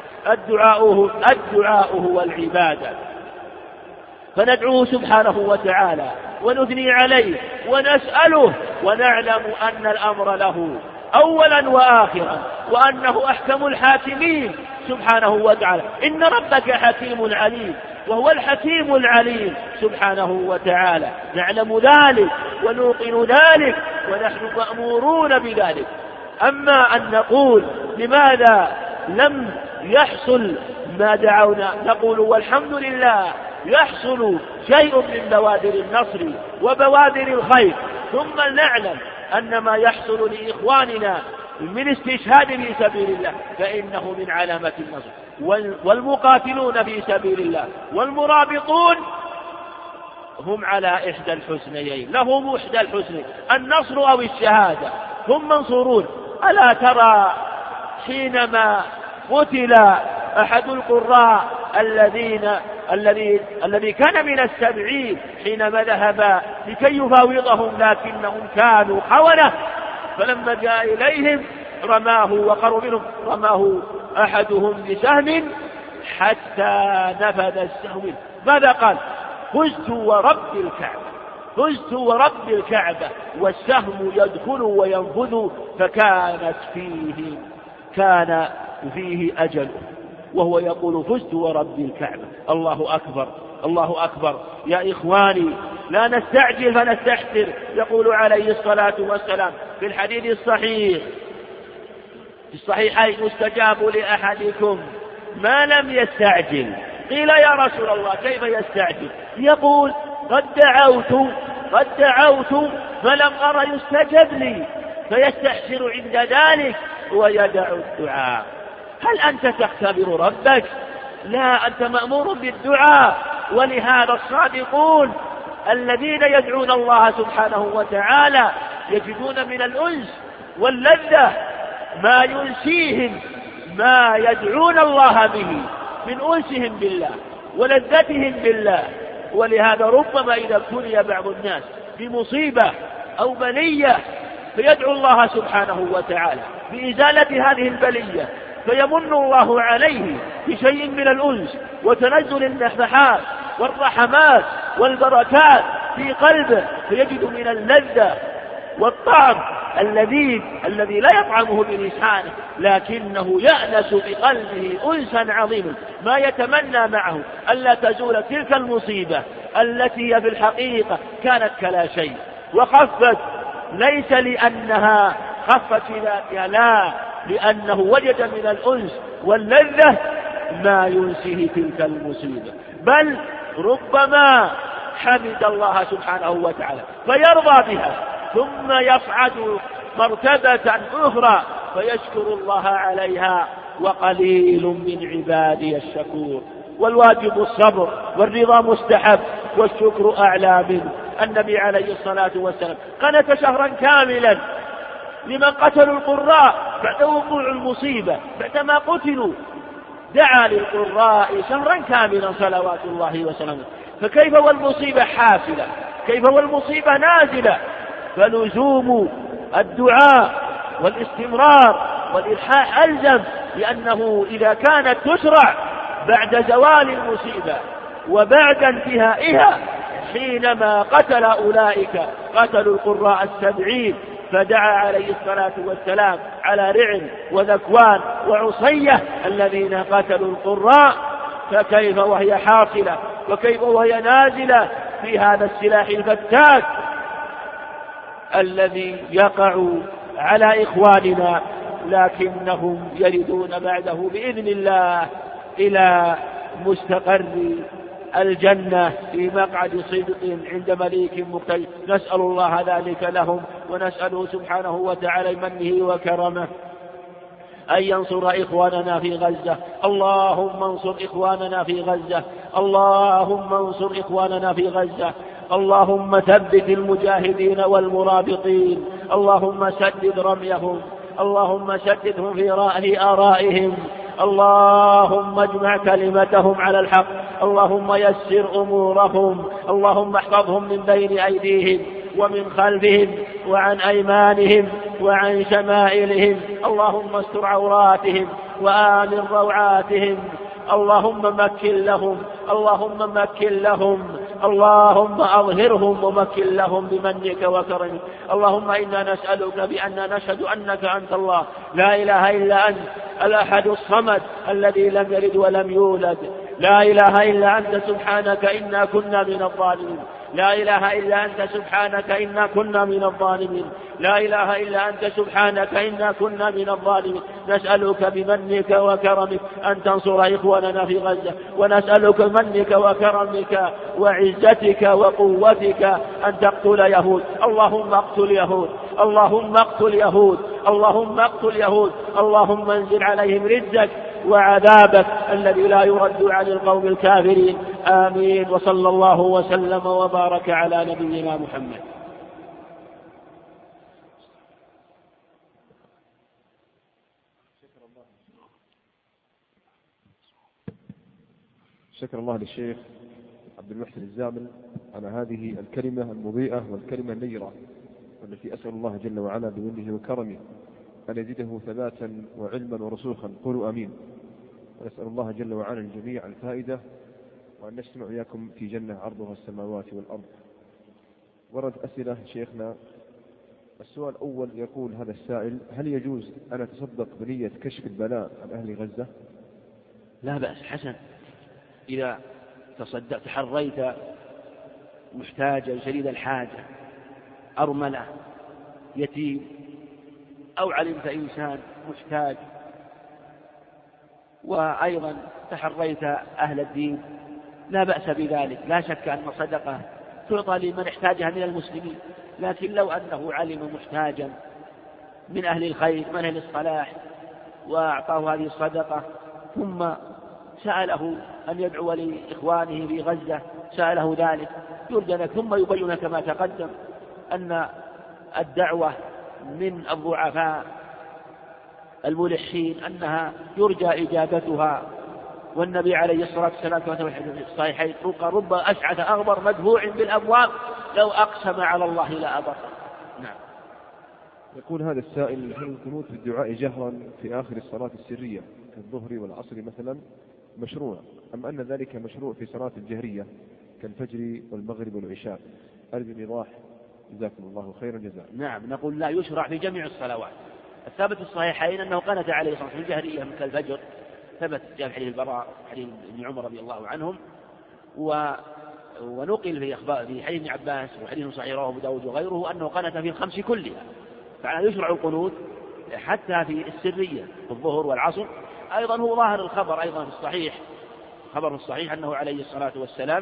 الدعاء هو العبادة، فندعوه سبحانه وتعالى ونثني عليه ونسأله، ونعلم أن الأمر له أولا وآخرا، وأنه أحكم الحاكمين سبحانه وتعالى. إن ربك حكيم عليم، وهو الحكيم العليم سبحانه وتعالى. نعلم ذلك ونوقن ذلك ونحن مأمورون بذلك. أما أن نقول لماذا لم يحصل ما دعونا، نقول والحمد لله يحصل شيء من بوادر النصر وبوادر الخير، ثم نعلم أن ما يحصل لإخواننا من استشهاد في سبيل الله فإنه من علامة النصر، والمقاتلون في سبيل الله والمرابطون هم على إحدى الحسنيين، لهم إحدى الحسنين، النصر أو الشهادة، هم منصورون. ألا ترى حينما قتل أحد القراء الذي كان من 70 حينما ذهب لكي يفاوضهم لكنهم كانوا خونة، فلما جاء إليهم رماه وقروا منهم، رماه أحدهم بسهم حتى نفذ السهم. ماذا قال؟ فزت ورب الكعبة، والسهم يدخل وينفذ، فكان فيه أجل، وهو يقول فزت ورب الكعبة. الله أكبر، الله أكبر. يا إخواني لا نستعجل فنستحسر. يقول عليه الصلاة والسلام في الحديث الصحيح في الصحيحين: يستجاب لأحدكم ما لم يستعجل. قيل يا رسول الله كيف يستعجل؟ يقول قد دعوت فلم أر يستجب لي، فيستحسر عند ذلك ويدع الدعاء. هل أنت تختبر ربك؟ لا، أنت مأمور بالدعاء. ولهذا الصادقون الذين يدعون الله سبحانه وتعالى يجدون من الأنس واللذة ما ينسيهم ما يدعون الله به من أنسهم بالله ولذتهم بالله. ولهذا ربما إذا ابتلي بعض الناس بمصيبة أو بلية فيدعو الله سبحانه وتعالى بإزالة هذه البلية، فيمن الله عليه بشيء من الأنس وتنزل النفحات والرحمات والبركات في قلبه، فيجد من اللذة والطعم اللذيذ الذي لا يطعمه بلسانه، لكنه يأنس بقلبه أنسا عظيما، ما يتمنى معه ألا تزول تلك المصيبة التي هي في الحقيقة كانت كلا شيء وخفت، ليس لأنها خفت في ذاتها، لا، لأنه وجد من الأنس واللذة ما ينسيه تلك المصيبة، بل ربما حمد الله سبحانه وتعالى فيرضى بها، ثم يصعد مرتبة أخرى فيشكر الله عليها، وقليل من عبادي الشكور. والواجب الصبر، والرضا مستحب، والشكر أعلى منه. النبي عليه الصلاة والسلام قنت شهرا كاملا لمن قتلوا القراء بعد وقوع المصيبة، بعدما قتلوا دعا للقراء شهرا كاملا صلوات الله وسلامه. فكيف والمصيبة حافلة، كيف والمصيبة نازلة؟ فلزوم الدعاء والاستمرار والإلحاح ألزم، لأنه إذا كانت تشرع بعد زوال المصيبة وبعد انتهائها، حينما قتل أولئك قتلوا القراء 70 فدعا عليه الصلاة والسلام على رعل وذكوان وعصية الذين قتلوا القراء، فكيف وهي حاصلة، وكيف وهي نازلة في هذا السلاح الفتاك الذي يقع على إخواننا، لكنهم يردون بعده بإذن الله إلى مستقر الجنة في مقعد صدق عند مليك مقتدر. نسأل الله ذلك لهم، ونسأله سبحانه وتعالى منه وكرمه أن ينصر إخواننا في غزة. اللهم انصر إخواننا في غزة، اللهم انصر إخواننا في غزة، اللهم ثبت المجاهدين والمرابطين، اللهم سدد رميهم، اللهم سددهم في آرائهم، اللهم اجمع كلمتهم على الحق، اللهم يسر أمورهم، اللهم احفظهم من بين أيديهم ومن خلفهم وعن أيمانهم وعن شمائلهم، اللهم استر عوراتهم وآمن روعاتهم، اللهم مكن لهم، اللهم مكن لهم، اللهم أظهرهم ومكن لهم بمنك وكرمك. اللهم إنا نسألك بأننا نشهد أنك أنت الله لا إله إلا أنت الأحد الصمد الذي لم يلد ولم يولد، لا إله إلا أنت سبحانك إنا كنا من الظالمين، لا إله إلا أنت سبحانك إنا كنا من الظالمين، لا إله إلا أنت سبحانك إنا كنا من الظالمين. نسألك بمنك وكرمك أن تنصر إخواننا في غزة، ونسألك بمنك وكرمك وعزتك وقوتك أن تقتل يهود. اللهم اقتل يهود، اللهم اقتل يهود، اللهم اقتل يهود، اللهم انزل عليهم رجزك وعذابك الذي لا يرد عن القوم الكافرين. آمين. وصلى الله وسلم وبارك على نبينا محمد. شكر الله للشيخ عبد المحسن الزامل على هذه الكلمة المضيئة والكلمة النيرة، والتي أسأل الله جل وعلا بمنه وكرمه أن يزيده ثباتا وعلما ورسوخا. قولوا آمين. ونسأل الله جل وعلا الجميع الفائدة، وأن نجتمع إياكم في جنة عرضها السماوات والأرض. وردت أسئلة شيخنا. السؤال الأول يقول هذا السائل: هل يجوز أن أتصدق بنية كشف البلاء عن أهل غزة؟ لا بأس، حسن. إذا تصدقت تحريت محتاجا شديد الحاجة، أرملة، يتيم، أو علمت إنسان محتاج، وأيضا تحريت أهل الدين، لا بأس بذلك. لا شك أن الصدقة تعطى لمن احتاجها من المسلمين، لكن لو أنه علم محتاجا من أهل الخير من أهل الصلاح وأعطاه هذه الصدقة، ثم سأله أن يدعو لإخوانه في غزة، سأله ذلك، يرجى ثم يبين كما تقدم أن الدعوة من الضعفاء الملحين أنها يرجى إجابتها. والنبي عليه الصلاة والسلام كما في الصحيحين: رب أشعث أغبر مدفوع بالأبواب لو أقسم على الله لا أبر. نعم. يقول هذا السائل: هل القنوت في الدعاء جهرا في آخر الصلاة السرية كالظهر والعصر مثلا مشروع، أم أن ذلك مشروع في صلاة الجهرية كالفجر والمغرب والعشاء؟ أرجو إيضاح، جزاكم الله خيرا جزاء. نعم، نقول لا، يشرع في جميع الصلوات. الثابت في الصحيحين أنه قنت عليه الصلاة والسلام الجهرية مثل الفجر، ثبت جاء في حديث البراء، حديث ابن عمر رضي الله عنهم، ونقل في حديث ابن عباس وحديث صحيح رواه أبو داود وغيره أنه قنت في الخمس كلها. فعلى يشرع القنوت حتى في السرية في الظهر والعصر أيضا هو ظاهر الخبر أيضا في الصحيح، خبر الصحيح أنه عليه الصلاة والسلام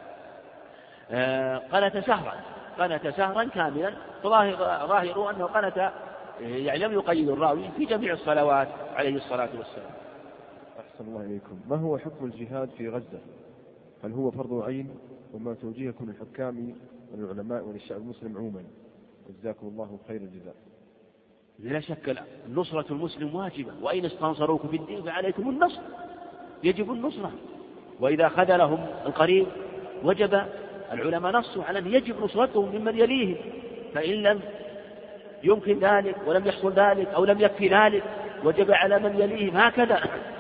قنت سهرا كاملا، ظاهره أنه قنت يعني لم يقيد الراوي في جميع الصلوات عليه الصلاة والسلام. أحسن الله إليكم. ما هو حكم الجهاد في غزة؟ هل هو فرض عين؟ وما توجيهكم للحكام والعلماء وللشعب المسلم عموما؟ جزاكم الله خير الجزاء. لا شك نصرة المسلم واجبة، وإن استنصروك في الدين فعليكم النصر، يجب النصرة. وإذا خذلهم القريب وجب العلماء نصوا على أن يجب نصرتهم ممن يليهم، فإن لم يمكن ذلك ولم يحصل ذلك أو لم يكفي ذلك وجب على من يليهم هكذا.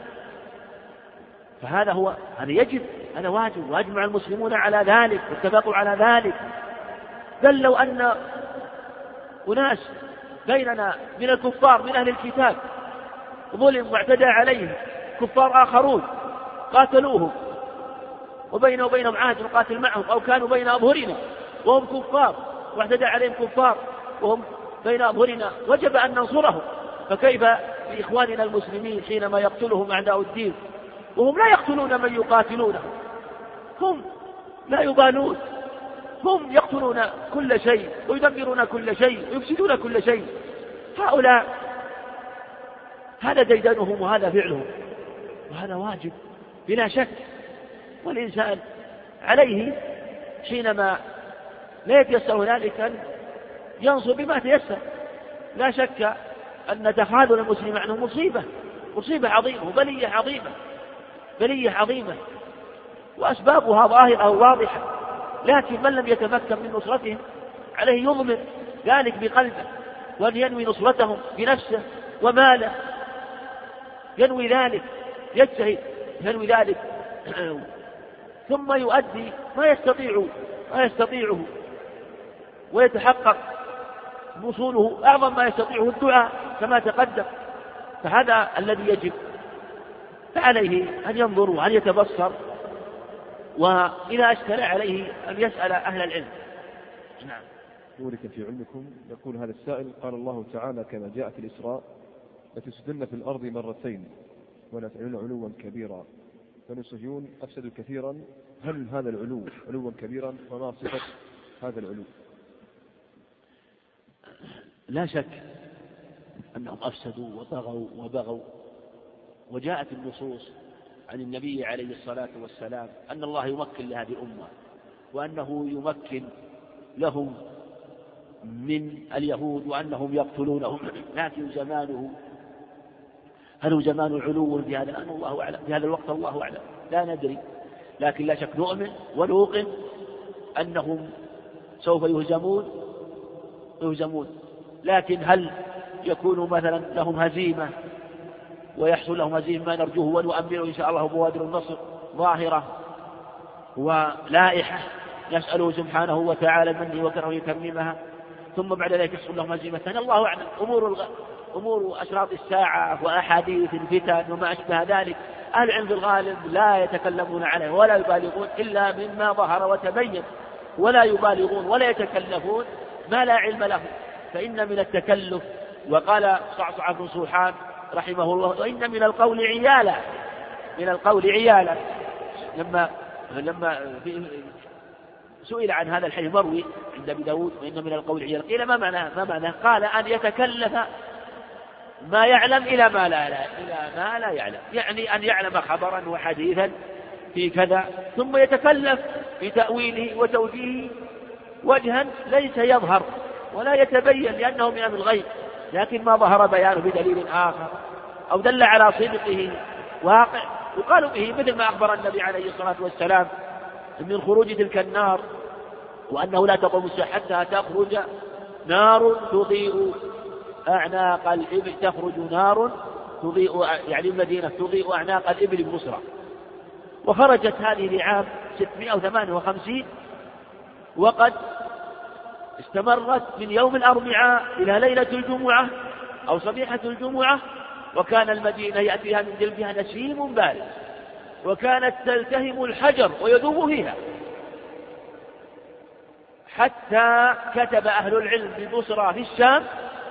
فهذا يجب، هذا واجب، وأجمع المسلمون على ذلك واتفقوا على ذلك. بل لو أن أناس بيننا من الكفار من أهل الكتاب ظلم واعتدى عليهم كفار آخرون قاتلوهم وبيننا وبينهم عهد نقاتل معهم، أو كانوا بين أظهرنا وهم كفار واعتدى عليهم كفار وهم بين أظهرنا، وجب أن ننصرهم. فكيف بإخواننا المسلمين حينما يقتلهم أعداء الدين وهم لا يقتلون من يقاتلونهم، هم لا يبالون، هم يقتلون كل شيء ويدمرون كل شيء ويفسدون كل شيء. هؤلاء هذا ديدنهم وهذا فعلهم، وهذا واجب بلا شك. والإنسان عليه حينما لا يتيسر ذلك أن ينصر بما تيسر. لا شك أن تخاذل المسلم عنه مصيبة عظيمة وبلية عظيمة وأسبابها ظاهرة وواضحة، لكن من لم يتمكن من نصرتهم عليه يضمن ذلك بقلبه، وأن ينوي نصرتهم بنفسه وماله، ينوي ذلك، يجتهد ينوي ذلك ثم يؤدي ما يستطيعه ويتحقق وصوله. أعظم ما يستطيعه الدعاء كما تقدم. فهذا الذي يجب، فعليه أن ينظر وأن يتبصر، وإذا أشكل عليه أن يسأل أهل العلم. نعم. بورك في علمكم. يقول هذا السائل: قال الله تعالى كما جاء في الإسراء: لتفسدن في الأرض مرتين ولا تعلن علوا كبيرا. فالصهيون أفسدوا كثيرا. هل هذا العلو علوا كبيرا؟ وما صفة هذا العلو؟ لا شك أنهم أفسدوا وبغوا، وجاءت النصوص عن النبي عليه الصلاة والسلام أن الله يمكن لهذه الأمة، وأنه يمكن لهم من اليهود وأنهم يقتلونهم. لكن زمانه هل هو زمان علو في هذا الآن؟ الله أعلم، في هذا الوقت الله أعلم، لا ندري. لكن لا شك نؤمن ونوقن أنهم سوف يهزمون. لكن هل يكون مثلا لهم هزيمة ويحصل لهم هزيمة ما نرجوه ونؤمنه إن شاء الله بوادر النصر ظاهرة ولائحة نسأله سبحانه وتعالى منه وكرهه يتممها، ثم بعد ذلك يحصل لهم هزيمة ثانية؟ الله أعلم. أمور أشراط الساعة وأحاديث الفتن وما أشبه ذلك أهل العلم في الغالب لا يتكلمون عليه ولا يبالغون إلا مما ظهر وتبين، ولا يبالغون ولا يتكلفون ما لا علم له. فإن من التكلف، وقال صعصع بن صوحان رحمه الله: وإن من القول عيالا. لما سئل عن هذا الحديث مروي عند أبي داود: وإن من القول عيالا، قيل ما معناه؟ قال: أن يتكلف ما يعلم إلى ما لا يعلم، يعني أن يعلم خبرا وحديثا في كذا ثم يتكلف في تأويله وتوجيهه وجها ليس يظهر ولا يتبين لأنه من الغيب، لكن ما ظهر بيانه بدليل آخر أو دل على صدقه واقع يقال به، مثل ما أخبر النبي عليه الصلاة والسلام من خروج تلك النار، وأنه لا تقوم الساعة حتى تخرج نار تضيء أعناق الإبل، تخرج نار تضيء يعني المدينة تضيء أعناق الإبل ببصرى. وخرجت هذه لعام 658، وقد استمرت من يوم الأربعاء إلى ليلة الجمعة أو صبيحة الجمعة، وكان المدينة يأتيها من جلبها نسيم بارد، وكانت تلتهم الحجر ويذوب فيها، حتى كتب أهل العلم ببصرى في الشام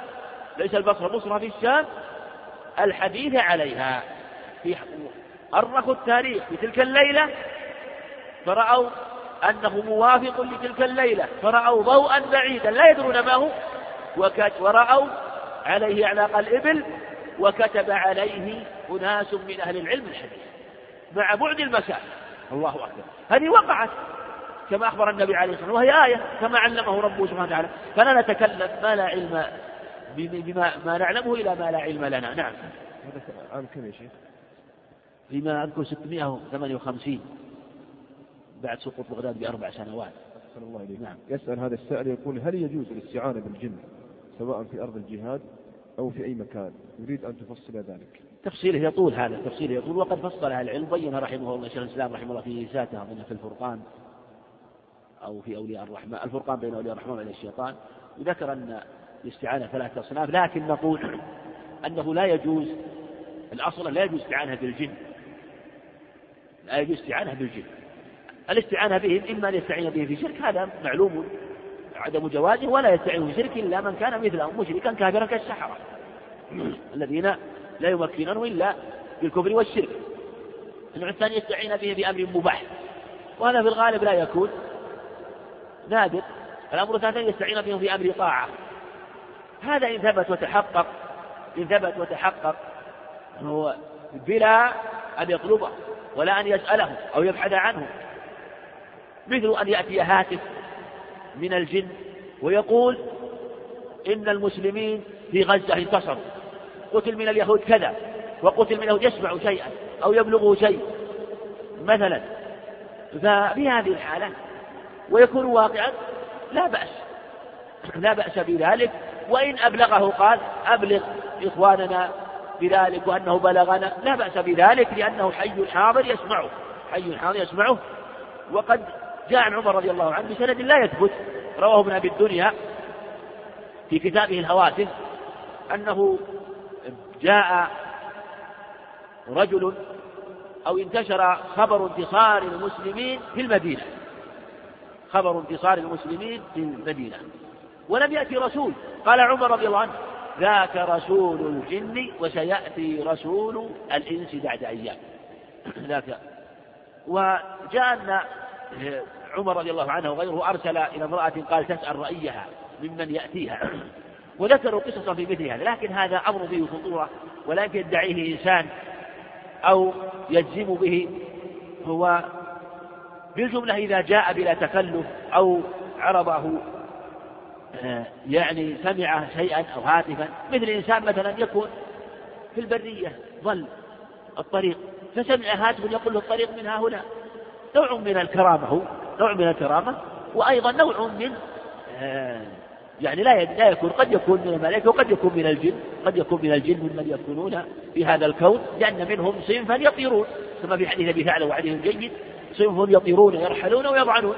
ليس البصرة بصرة في الشام الحديث عليها. أرخوا التاريخ في تلك الليلة فرأوا أنه موافق لتلك الليلة، فرأوا ضوءا بعيدا لا يدرون ما هو، ورأوا عليه أعناق الإبل، وكتب عليه أناس من أهل العلم الحديث مع بعد المسافة. الله أكبر. هذه وقعت كما أخبر النبي عليه الصلاة والسلام، وهي آية كما علمه ربه سبحانه وتعالى. فلا نتكلم ما لا علم بما ما نعلمه إلى ما لا علم لنا. نعم. هذا عام كم يا شيخ؟ فيما أذكر 658 بعد سقوط بغداد ب4 سنوات. أحسن الله إليك. نعم. يسأل هذا السائل يقول: هل يجوز الاستعانة بالجن سواء في أرض الجهاد أو في أي مكان؟ يريد أن تفصل ذلك. تفصيله يطول، هذا تفصيله يطول، وقد فصلها العلم بين رحمه الله شيخ الإسلام رحمه الله في رسالته أظن في الفرقان أو في أولياء الرحمن، الفرقان بين أولياء الرحمن وبين الشيطان، وذكر أن الاستعانة 3 أصناف، لكن نقول أنه لا يجوز، الأصل لا يجوز الاستعانة بالجن، لا يجوز الاستعانة بالجن. الاستعانة بهم إما أن يستعين به في شرك، هذا معلوم عدم جوازه، ولا يستعين في شرك إلا من كان مثله مشركا كافرا كالسحرة الذين لا يمكنونه إلا بالكفر والشرك. النوع الثاني يستعين به بأمر مباح، وهذا في الغالب لا يكون، نادر. الأمر الثاني يستعين به في أمر طاعة، هذا إن ثبت وتحقق هو بلا أن يطلبه ولا أن يسأله أو يبحث عنه، مثل أن يأتي هاتف من الجن ويقول إن المسلمين في غزة انتصروا، قتل من اليهود كذا وقتل من اليهود، يسمع شيئا أو يبلغه شيء مثلا، ففي هذه الحالة ويكون واقعا لا بأس بذلك. وإن أبلغه قال أبلغ إخواننا بذلك وأنه بلغنا، لا بأس بذلك، لأنه حي حاضر يسمعه. وقد جاء عن عمر رضي الله عنه بسند لا يثبت، رواه ابن أبي الدنيا في كتابه الهواتف، أنه جاء رجل أو انتشر خبر انتصار المسلمين في المدينة، ولم يأتي رسول. قال عمر رضي الله عنه: ذاك رسول الجن وسيأتي رسول الإنس بعد أيام. وجاء أن عمر رضي الله عنه وغيره أرسل إلى امرأة قال تسأل رأيها ممن يأتيها، وذكروا قصصا في مثل هذا، لكن هذا أمر به خطورة ولا يدعيه إنسان أو يجزم به. هو بالجملة إذا جاء بلا تكلف أو عرضه يعني سمع شيئا أو هاتفا، مثل إنسان مثلا يكون في البرية ظل الطريق فسمع هاتف يقول له الطريق من ها هنا، نوع من الكرامة، وأيضا نوع من يعني لا يكون، قد يكون من الملائكة وقد يكون من الجن، ممن يكونون في هذا الكون، لأن منهم صنفا يطيرون كما في حديث أبي ثعلبة وحديث جيد: صنف يطيرون يرحلون ويضعنون.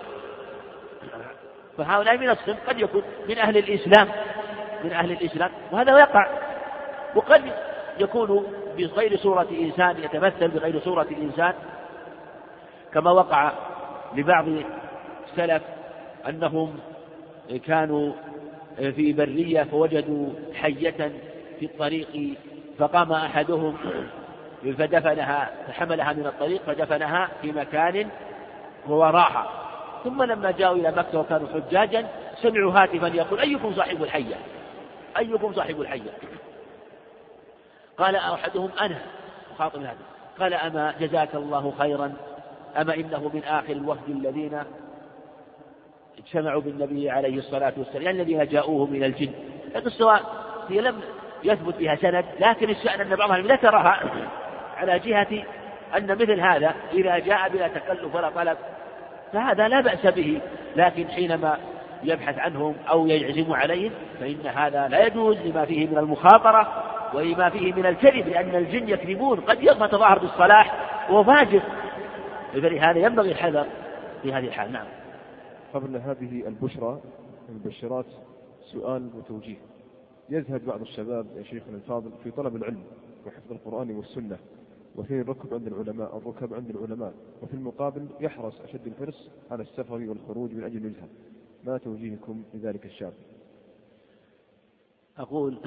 فهؤلاء من الصنف قد يكون من أهل الإسلام، وهذا يقع. وقد يكون بغير صورة إنسان، يتمثل بغير صورة إنسان، كما وقع لبعض السلف أنهم كانوا في برية فوجدوا حية في الطريق، فقام أحدهم فدفنها، فحملها من الطريق فدفنها في مكان ووراها. ثم لما جاءوا إلى مكة وكانوا حجاجا سمعوا هاتفا يقول: أيكم صاحب الحية؟ قال أحدهم: أنا، خاطب هذا. قال: أما جزاك الله خيرا، أما إنه من آخر الوفد الذين اجتمعوا بالنبي عليه الصلاة والسلام، يعني الذين جاءوه من الجن. القصة هي لم يثبت بها سند، لكن الشأن أن بعضهم ذكرها على جهة أن مثل هذا إذا جاء بلا تكلف ولا طلب فهذا لا بأس به، لكن حينما يبحث عنهم أو يعزم عليهم فإن هذا لا يجوز، لما فيه من المخاطرة ولما فيه من الكذب، لأن الجن يكذبون، قد يتظاهر بالصلاح وفاجر، فلهذا ينبغي الحذر في هذه الحال. نعم. قبل هذه البشرى المبشرات سؤال وتوجيه. يزهد بعض الشباب يا شيخنا الفاضل في طلب العلم وحفظ القرآن والسنة، وفي الركب عند العلماء، وفي المقابل يحرص أشد الحرص على السفر والخروج من أجل الوجهة. ما توجيهكم لذلك الشاب؟ أقول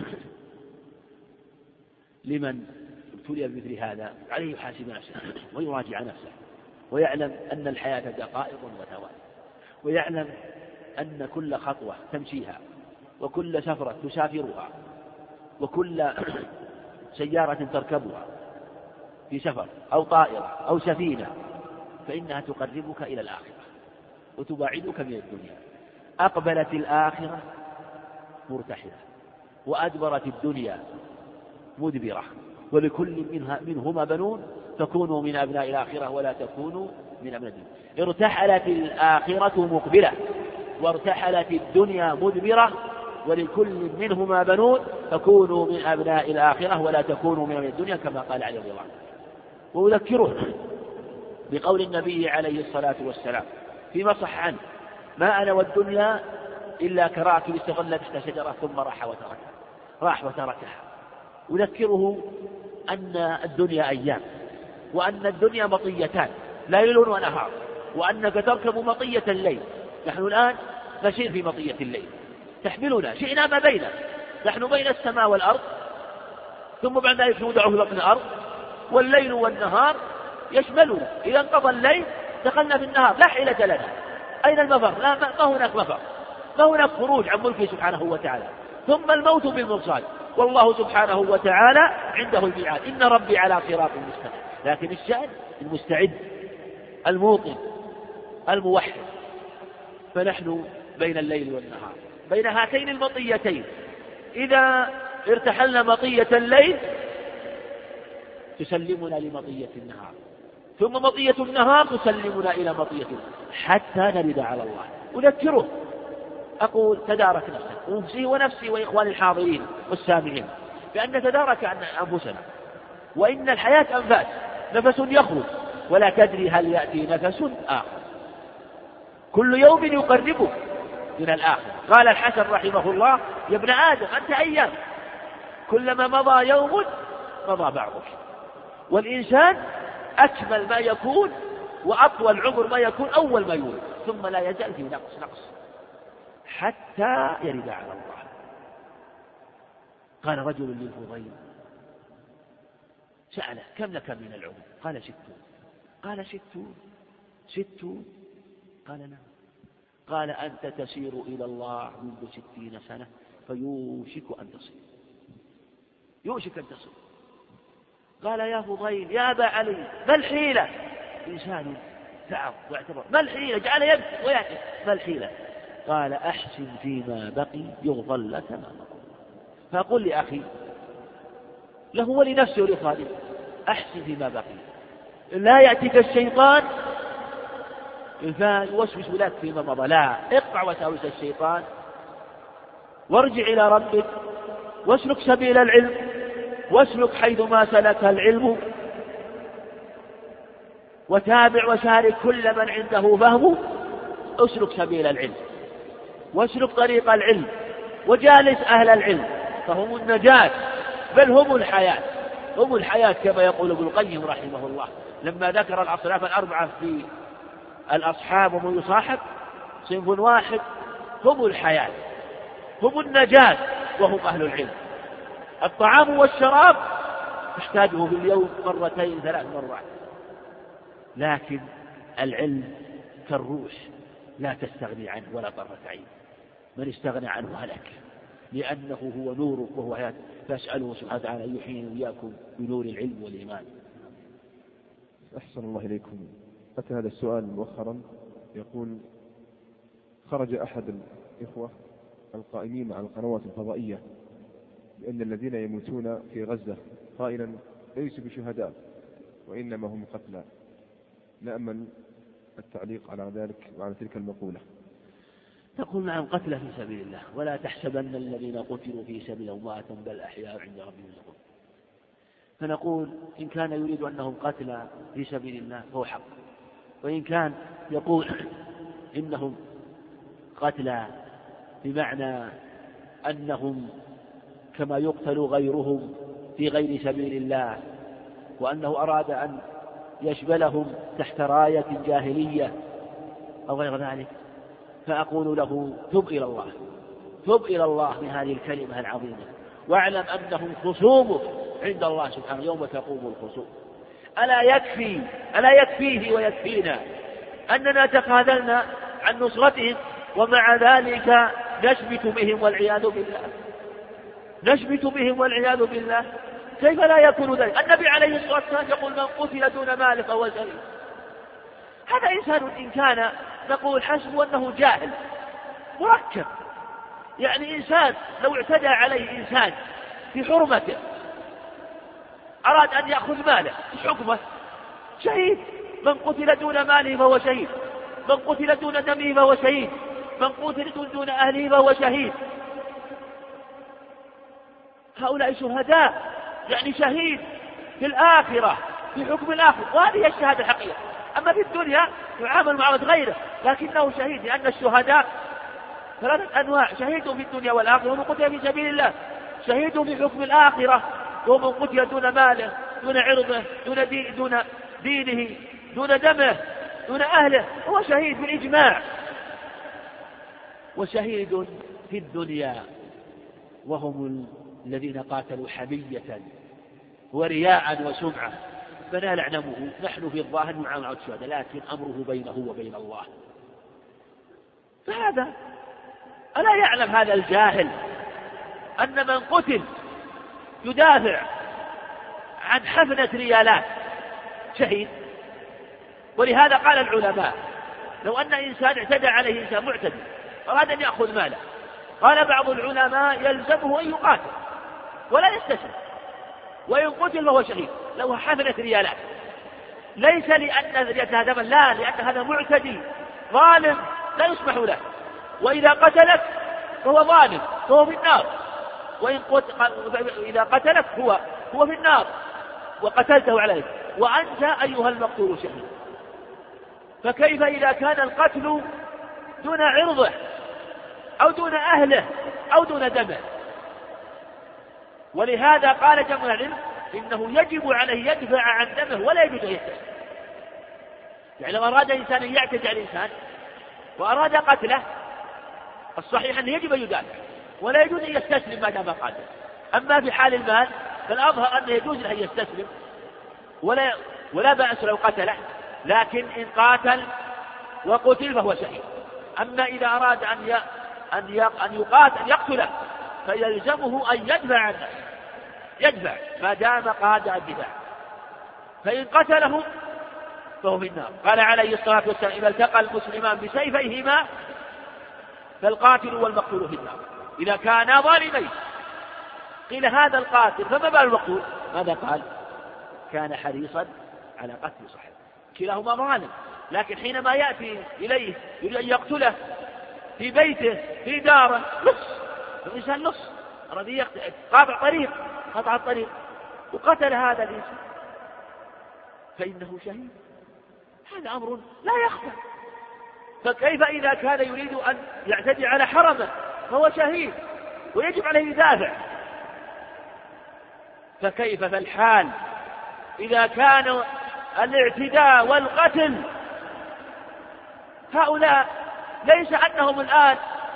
لمن ابتلي بمثل هذا عليه يحاسب نفسه ويراجع نفسه، ويعلم أن الحياة دقائق وثواني، ويعلم أن كل خطوة تمشيها وكل سفرة تسافرها وكل سيارة تركبها في سفر أو طائرة أو سفينة فإنها تقربك إلى الآخرة وتباعدك من الدنيا. أقبلت الآخرة مرتحلة وأدبرت الدنيا مدبرة، ولكل منهما بنون فكونوا من أبناء الآخرة ولا تكونوا من أبناء الدنيا. ارتحلت الآخرة مقبلة وارتحلت الدنيا مدبرة، ولكل منهما بنون فكونوا من أبناء الآخرة ولا تكونوا من أبناء الدنيا كما قال عليه رضي الله عنه. وأذكره بقول النبي عليه الصلاة والسلام فيما صح عنه: ما أنا والدنيا إلا كراكب استظل تحت شجرة ثم راح وتركها. أذكره أن الدنيا أيام، وأن الدنيا مطيتان ليل ونهار، وأنك تركب مطية الليل. نحن الآن نسير في مطية الليل تحملنا شئنا ما بيننا، نحن بين السماء والأرض، ثم بعد ذلك نودع في بطن الأرض، والليل والنهار يشملنا. إذا انقضى الليل دخلنا في النهار، لا حيلة لنا. أين المفر؟ لا، ما هناك مفر، ما هناك خروج عن ملكه سبحانه وتعالى. ثم الموت بالمرصاد، والله سبحانه وتعالى عنده الميعاد. إن ربي على صراط مستقيم. لكن الشأن المستعد الموقن الموحد. فنحن بين الليل والنهار، بين هاتين المطيتين. إذا ارتحلنا مطية الليل تسلمنا لمطية النهار، ثم مطية النهار تسلمنا إلى مطية حتى نرد على الله. أذكره أقول: تدارك نفسك ونفسي ونفسي وإخواني الحاضرين والسامعين بأن نتدارك عن أنفسنا، وإن الحياة أنفاس، نفس يخرج ولا تدري هل يأتي نفس آخر. كل يوم يقربك من الآخر. قال الحسن رحمه الله: يا ابن آدم أنت أيام، كلما مضى يوم مضى بعضك. والإنسان أكمل ما يكون وأطول عمر ما يكون أول ما يولد، ثم لا يزال في نقص حتى يرد على الله. قال رجل للفضيل سأله: كم لك من العمر؟ قال 60. قال 60؟ قال نعم. قال: أنت تسير إلى الله منذ 60 سنة فيوشك أن تصل. قال: يا فضيل يا أبا علي ما الحيلة؟ إنسان تعب واعتبر، ما الحيلة؟ جعل يبكي ويأتي، ما الحيلة؟ قال: أحسن فيما بقي يغفر لك ما مضى. فأقول لأخي له ولنفسه ولإخوانه: أحسن فيما بقي، لا يأتيك الشيطان فيوسوس لك فيما مضى، لا، اقطع وساوس الشيطان وارجع إلى ربك واسلك سبيل العلم، واسلك حيث ما سلك العلم، وتابع وسارك كل من عنده فهم، اسلك سبيل العلم واسلك طريق العلم وجالس أهل العلم، فهم النجاة بل هم الحياة كما يقول ابن القيم رحمه الله لما ذكر الأصناف الأربعة في الأصحاب ومن يصاحب، صنف واحد هم الحياة، هم النجاة وهم أهل العلم. الطعام والشراب تحتاجه في اليوم 2 3 مرات، لكن العلم كالروح لا تستغني عنه ولا طرفة عين. من استغنى عنه هلك، لأنه هو نورك وهو حياتك. فأسأله سبحانه وتعالى أن يحيينا وإياكم بنور العلم والإيمان. أحسن الله إليكم. أتى هذا السؤال مؤخرا يقول: خرج أحد الإخوة القائمين على القنوات الفضائية بأن الذين يموتون في غزة قائلا ليسوا بشهداء وإنما هم قتلى. نأمل التعليق على ذلك وعلى تلك المقولة. تقول: نعم، قتلى في سبيل الله، ولا تحسبن الذين قتلوا في سبيل الله أمواتا بل أحياء عند ربهم يرزقون. فنقول: إن كان يريد أنهم قتلى في سبيل الله فهو حق، وإن كان يقول إنهم قتلى بمعنى أنهم كما يقتل غيرهم في غير سبيل الله، وأنه أراد أن يشملهم تحت راية جاهلية أو غير ذلك، فأقول له: تب إلى الله تب إلى الله من هذه الكلمة العظيمة، واعلم أنهم خصومك عند الله سبحانه يوم تقوم الخصوم. ألا يكفيه ويكفينا أننا تخاذلنا عن نصرتهم ومع ذلك نشبت بهم والعياذ بالله؟ كيف لا يكون ذلك؟ النبي عليه الصلاة والسلام يقول من قتل دون ماله فهو شهيد. هذا إنسان إن كان نقول حسب أنه جاهل مركب، يعني إنسان لو اعتدى عليه إنسان في حرمته أراد أن يأخذ ماله حكمه شهيد. من قتل دون ماله فهو شهيد، من قتل دون دمه فهو شهيد، من قتل دون أهله فهو شهيد. هؤلاء شهداء، يعني شهيد في الآخرة في حكم الآخرة، وهذه الشهادة الحقيقية. أما في الدنيا يعامل معاملة غيره، لكنه شهيد، لأن الشهداء 3 أنواع: شهيد في الدنيا والآخرة ومن قتل في سبيل الله، شهيد في حكم الآخرة ومن قتل دون ماله دون عرضه دون دينه دون دمه دون أهله هو شهيد بالإجماع. وشهيد في الدنيا وهم الذين قاتلوا حمية ورياء وسمعة فلا نعلمه، نحن في الظاهر معاملة الشهداء لكن أمره بينه وبين الله. فهذا ألا يعلم هذا الجاهل أن من قتل يدافع عن حفنة ريالات شهيد؟ ولهذا قال العلماء لو أن إنسان اعتدى عليه إنسان معتدي أراد أن يأخذ ماله، قال بعض العلماء يلزمه أن يقاتل ولا يستسلم، وإن قتل فهو شهيد لو حفنة ريالات، ليس لأن ريالة هذا لا، لأن هذا معتدي ظالم لا يسمح له، وإذا قتلك فهو ظالم فهو في النار، إذا قتلك هو في النار وقتلته عليه، وأنت أيها المقتول شهيد. فكيف إذا كان القتل دون عرضه أو دون أهله أو دون دمه؟ ولهذا قال جمع العلم إنه يجب عليه يدفع عن دمه ولا يجوز أن يستسلم. يعني لو أراد إنسان أن يعتدي على الإنسان وأراد قتله الصحيح أنه يجب أن يدافع ولا يجوز أن يستسلم ما دام قاتل. أما في حال المال فالأظهر أنه يجوز أن يستسلم ولا بأس لو قتله، لكن إن قاتل وقتل فهو شهيد. أما إذا أراد أن يقتله فيلزمه أن يدفع عن نفسه، يدفع ما دام قادر الدفاع، فإن قتله فهو في النار. قال عليه الصلاة والسلام إذا التقى المسلمان بسيفيهما فالقاتل والمقتول في النار إذا كانا ظالمين. قيل هذا القاتل فما بال المقتول؟ ماذا قال؟ كان حريصا على قتل صاحبه. كلاهما ظالم، لكن حينما يأتي إليه يريد أن يقتله في بيته في داره الإنسان نص أراد قطع الطريق وقتل هذا الإنسان فإنه شهيد. هذا أمر لا يخفى. فكيف إذا كان يريد أن يعتدي على حرمه فهو شهيد ويجب عليه يدافع؟ فكيف فالحال إذا كان الاعتداء والقتل هؤلاء ليس أنهم الآن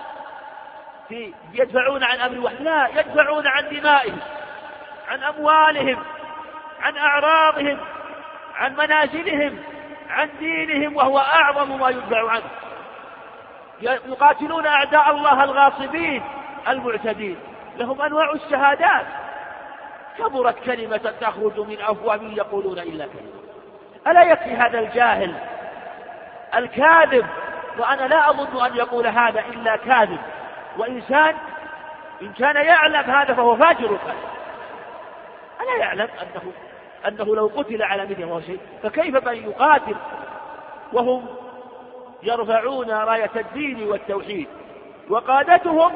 يدفعون عن أمر واحد، لا، يدفعون عن دمائهم، عن أموالهم، عن أعراضهم، عن منازلهم، عن دينهم، وهو أعظم ما يدفع عنه. يقاتلون أعداء الله الغاصبين المعتدين، لهم أنواع الشهادات. كبرت كلمة تخرج من أفواههم يقولون إلا كلمة. ألا يكفي هذا الجاهل الكاذب؟ وأنا لا أظن أن يقول هذا إلا كاذب، وإنسان إن كان يعلم هذا فهو فاجر كاذب. ألا يعلم أنه لو قتل على مثل هذا شيء؟ فكيف من يقاتل وهم يرفعون راية الدين والتوحيد، وقادتهم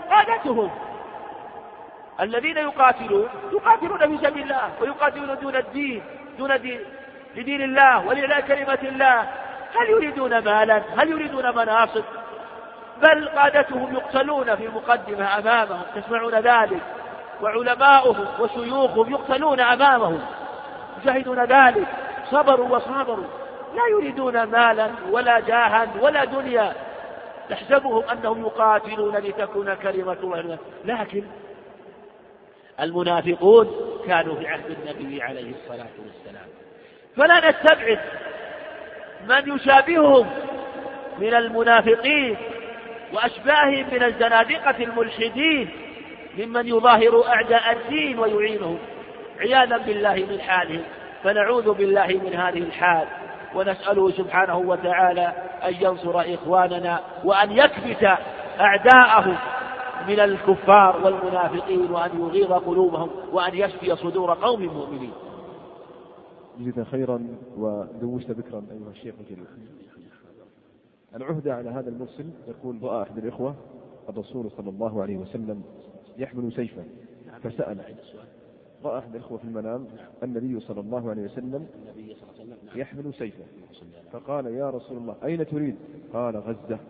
الذين يقاتلون في سبيل الله ويقاتلون دون لدين الله ولإعلاء كلمة الله. هل يريدون مالا؟ هل يريدون مناصب؟ بل قادتهم يقتلون في مقدمة أمامهم، تسمعون ذلك، وعلماؤهم وشيوخهم يقتلون أمامهم، يشاهدون ذلك، صبروا وصابروا، لا يريدون مالا ولا جاها ولا دنيا، تحسبهم أنهم يقاتلون لتكون كلمة الله، لكن المنافقون كانوا في عهد النبي عليه الصلاة والسلام. فلا نستبعد من يشابههم من المنافقين وأشباههم من الزنادقة الملحدين ممن يظاهر أعداء الدين ويعينهم، عياذا بالله من حالهم. فنعوذ بالله من هذه الحال، ونسأله سبحانه وتعالى أن ينصر إخواننا وأن يكبت أعداءهم من الكفار والمنافقين، وأن يغيظ قلوبهم، وأن يشفي صدور قوم مؤمنين. جزاك خيرا ودوشت بكرا أيها الشيخ الكريم. العهدة على هذا المرسل يقول: رأى أحد الإخوة الرسول صلى الله عليه وسلم يحمل سيفا فسأل. رأى أحد الإخوة في المنام النبي صلى الله عليه وسلم يحمل سيفا، فقال: يا رسول الله أين تريد؟ قال: غزة.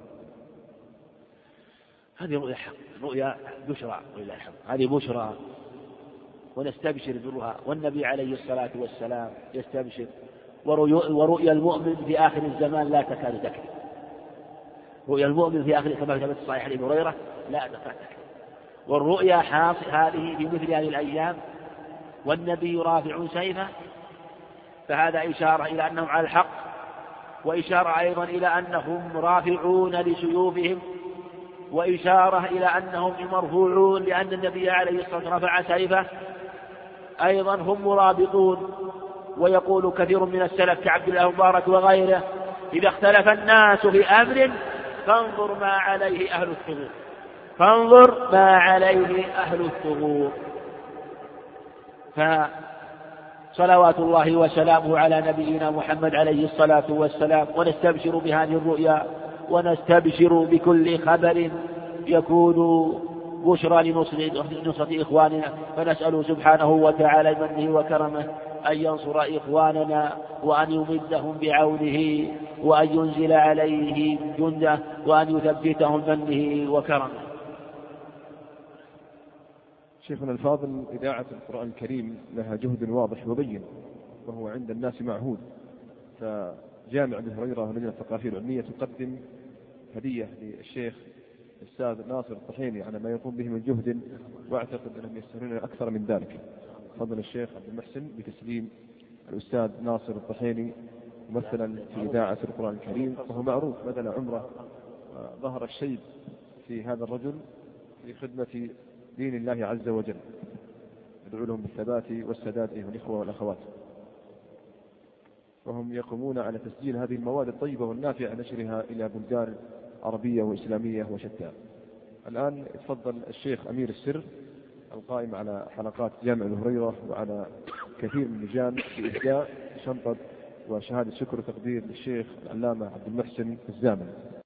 هذه رؤيا حق، رؤيا بشرى، هذه بشرى ونستبشر برها، والنبي عليه الصلاة والسلام يستبشر. ورؤيا المؤمن في آخر الزمان لا تكاد تكذب. رؤيا المؤمن في آخر، كما ثبت صحيح أبي هريرة، لا تكاد تكذب. والرؤيا هذه في مثل هذه الأيام، والنبي رافع سيفه، فهذا إشارة إلى أنهم على الحق، وإشارة أيضا إلى أنهم رافعون لسيوفهم، وإشارة إلى أنهم مرفوعون لأن النبي عليه الصلاة والسلام رفع سيفه. أيضا هم مرابطون. ويقول كثير من السلف كعبد الله المبارك وغيره: إذا اختلف الناس في أمر فانظر ما عليه أهل الثغور، فانظر ما عليه أهل الثغور. فصلوات الله وسلامه على نبينا محمد عليه الصلاة والسلام. ونستبشر بهذه الرؤيا، ونستبشر بكل خبر يكون بشرى لنصرة إخواننا. فنسأل سبحانه وتعالى بمنه وكرمه أن ينصر إخواننا، وأن يمدهم بعونه، وأن ينزل عليه جنده، وأن يثبتهم بمنه وكرمه. شيخنا الفاضل، إذاعة القرآن الكريم لها جهد واضح وبين، وهو عند الناس معهود. فجامع أبي هريرة اللجنة الثقافية العلمية تقدم هدية للشيخ الأستاذ ناصر الطحيني على ما يقوم به من جهد، وأعتقد أنهم يستهلون أكثر من ذلك. فضل الشيخ عبد المحسن بتسليم الأستاذ ناصر الطحيني ممثلا في إذاعة القرآن الكريم، وهو معروف بدل عمره. ظهر الشيب في هذا الرجل في خدمة دين الله عز وجل. ندعو لهم بالثبات والسداد أيها الإخوة والأخوات. وهم يقومون على تسجيل هذه المواد الطيبة والنافعة، نشرها إلى بلدان عربية وإسلامية وشتى. الآن يتفضل الشيخ أمير السر القائم على حلقات جامع أبي هريرة وعلى كثير من اللجان في إهداء شنطة وشهادة شكر وتقدير للشيخ العلامة عبد المحسن الزامل.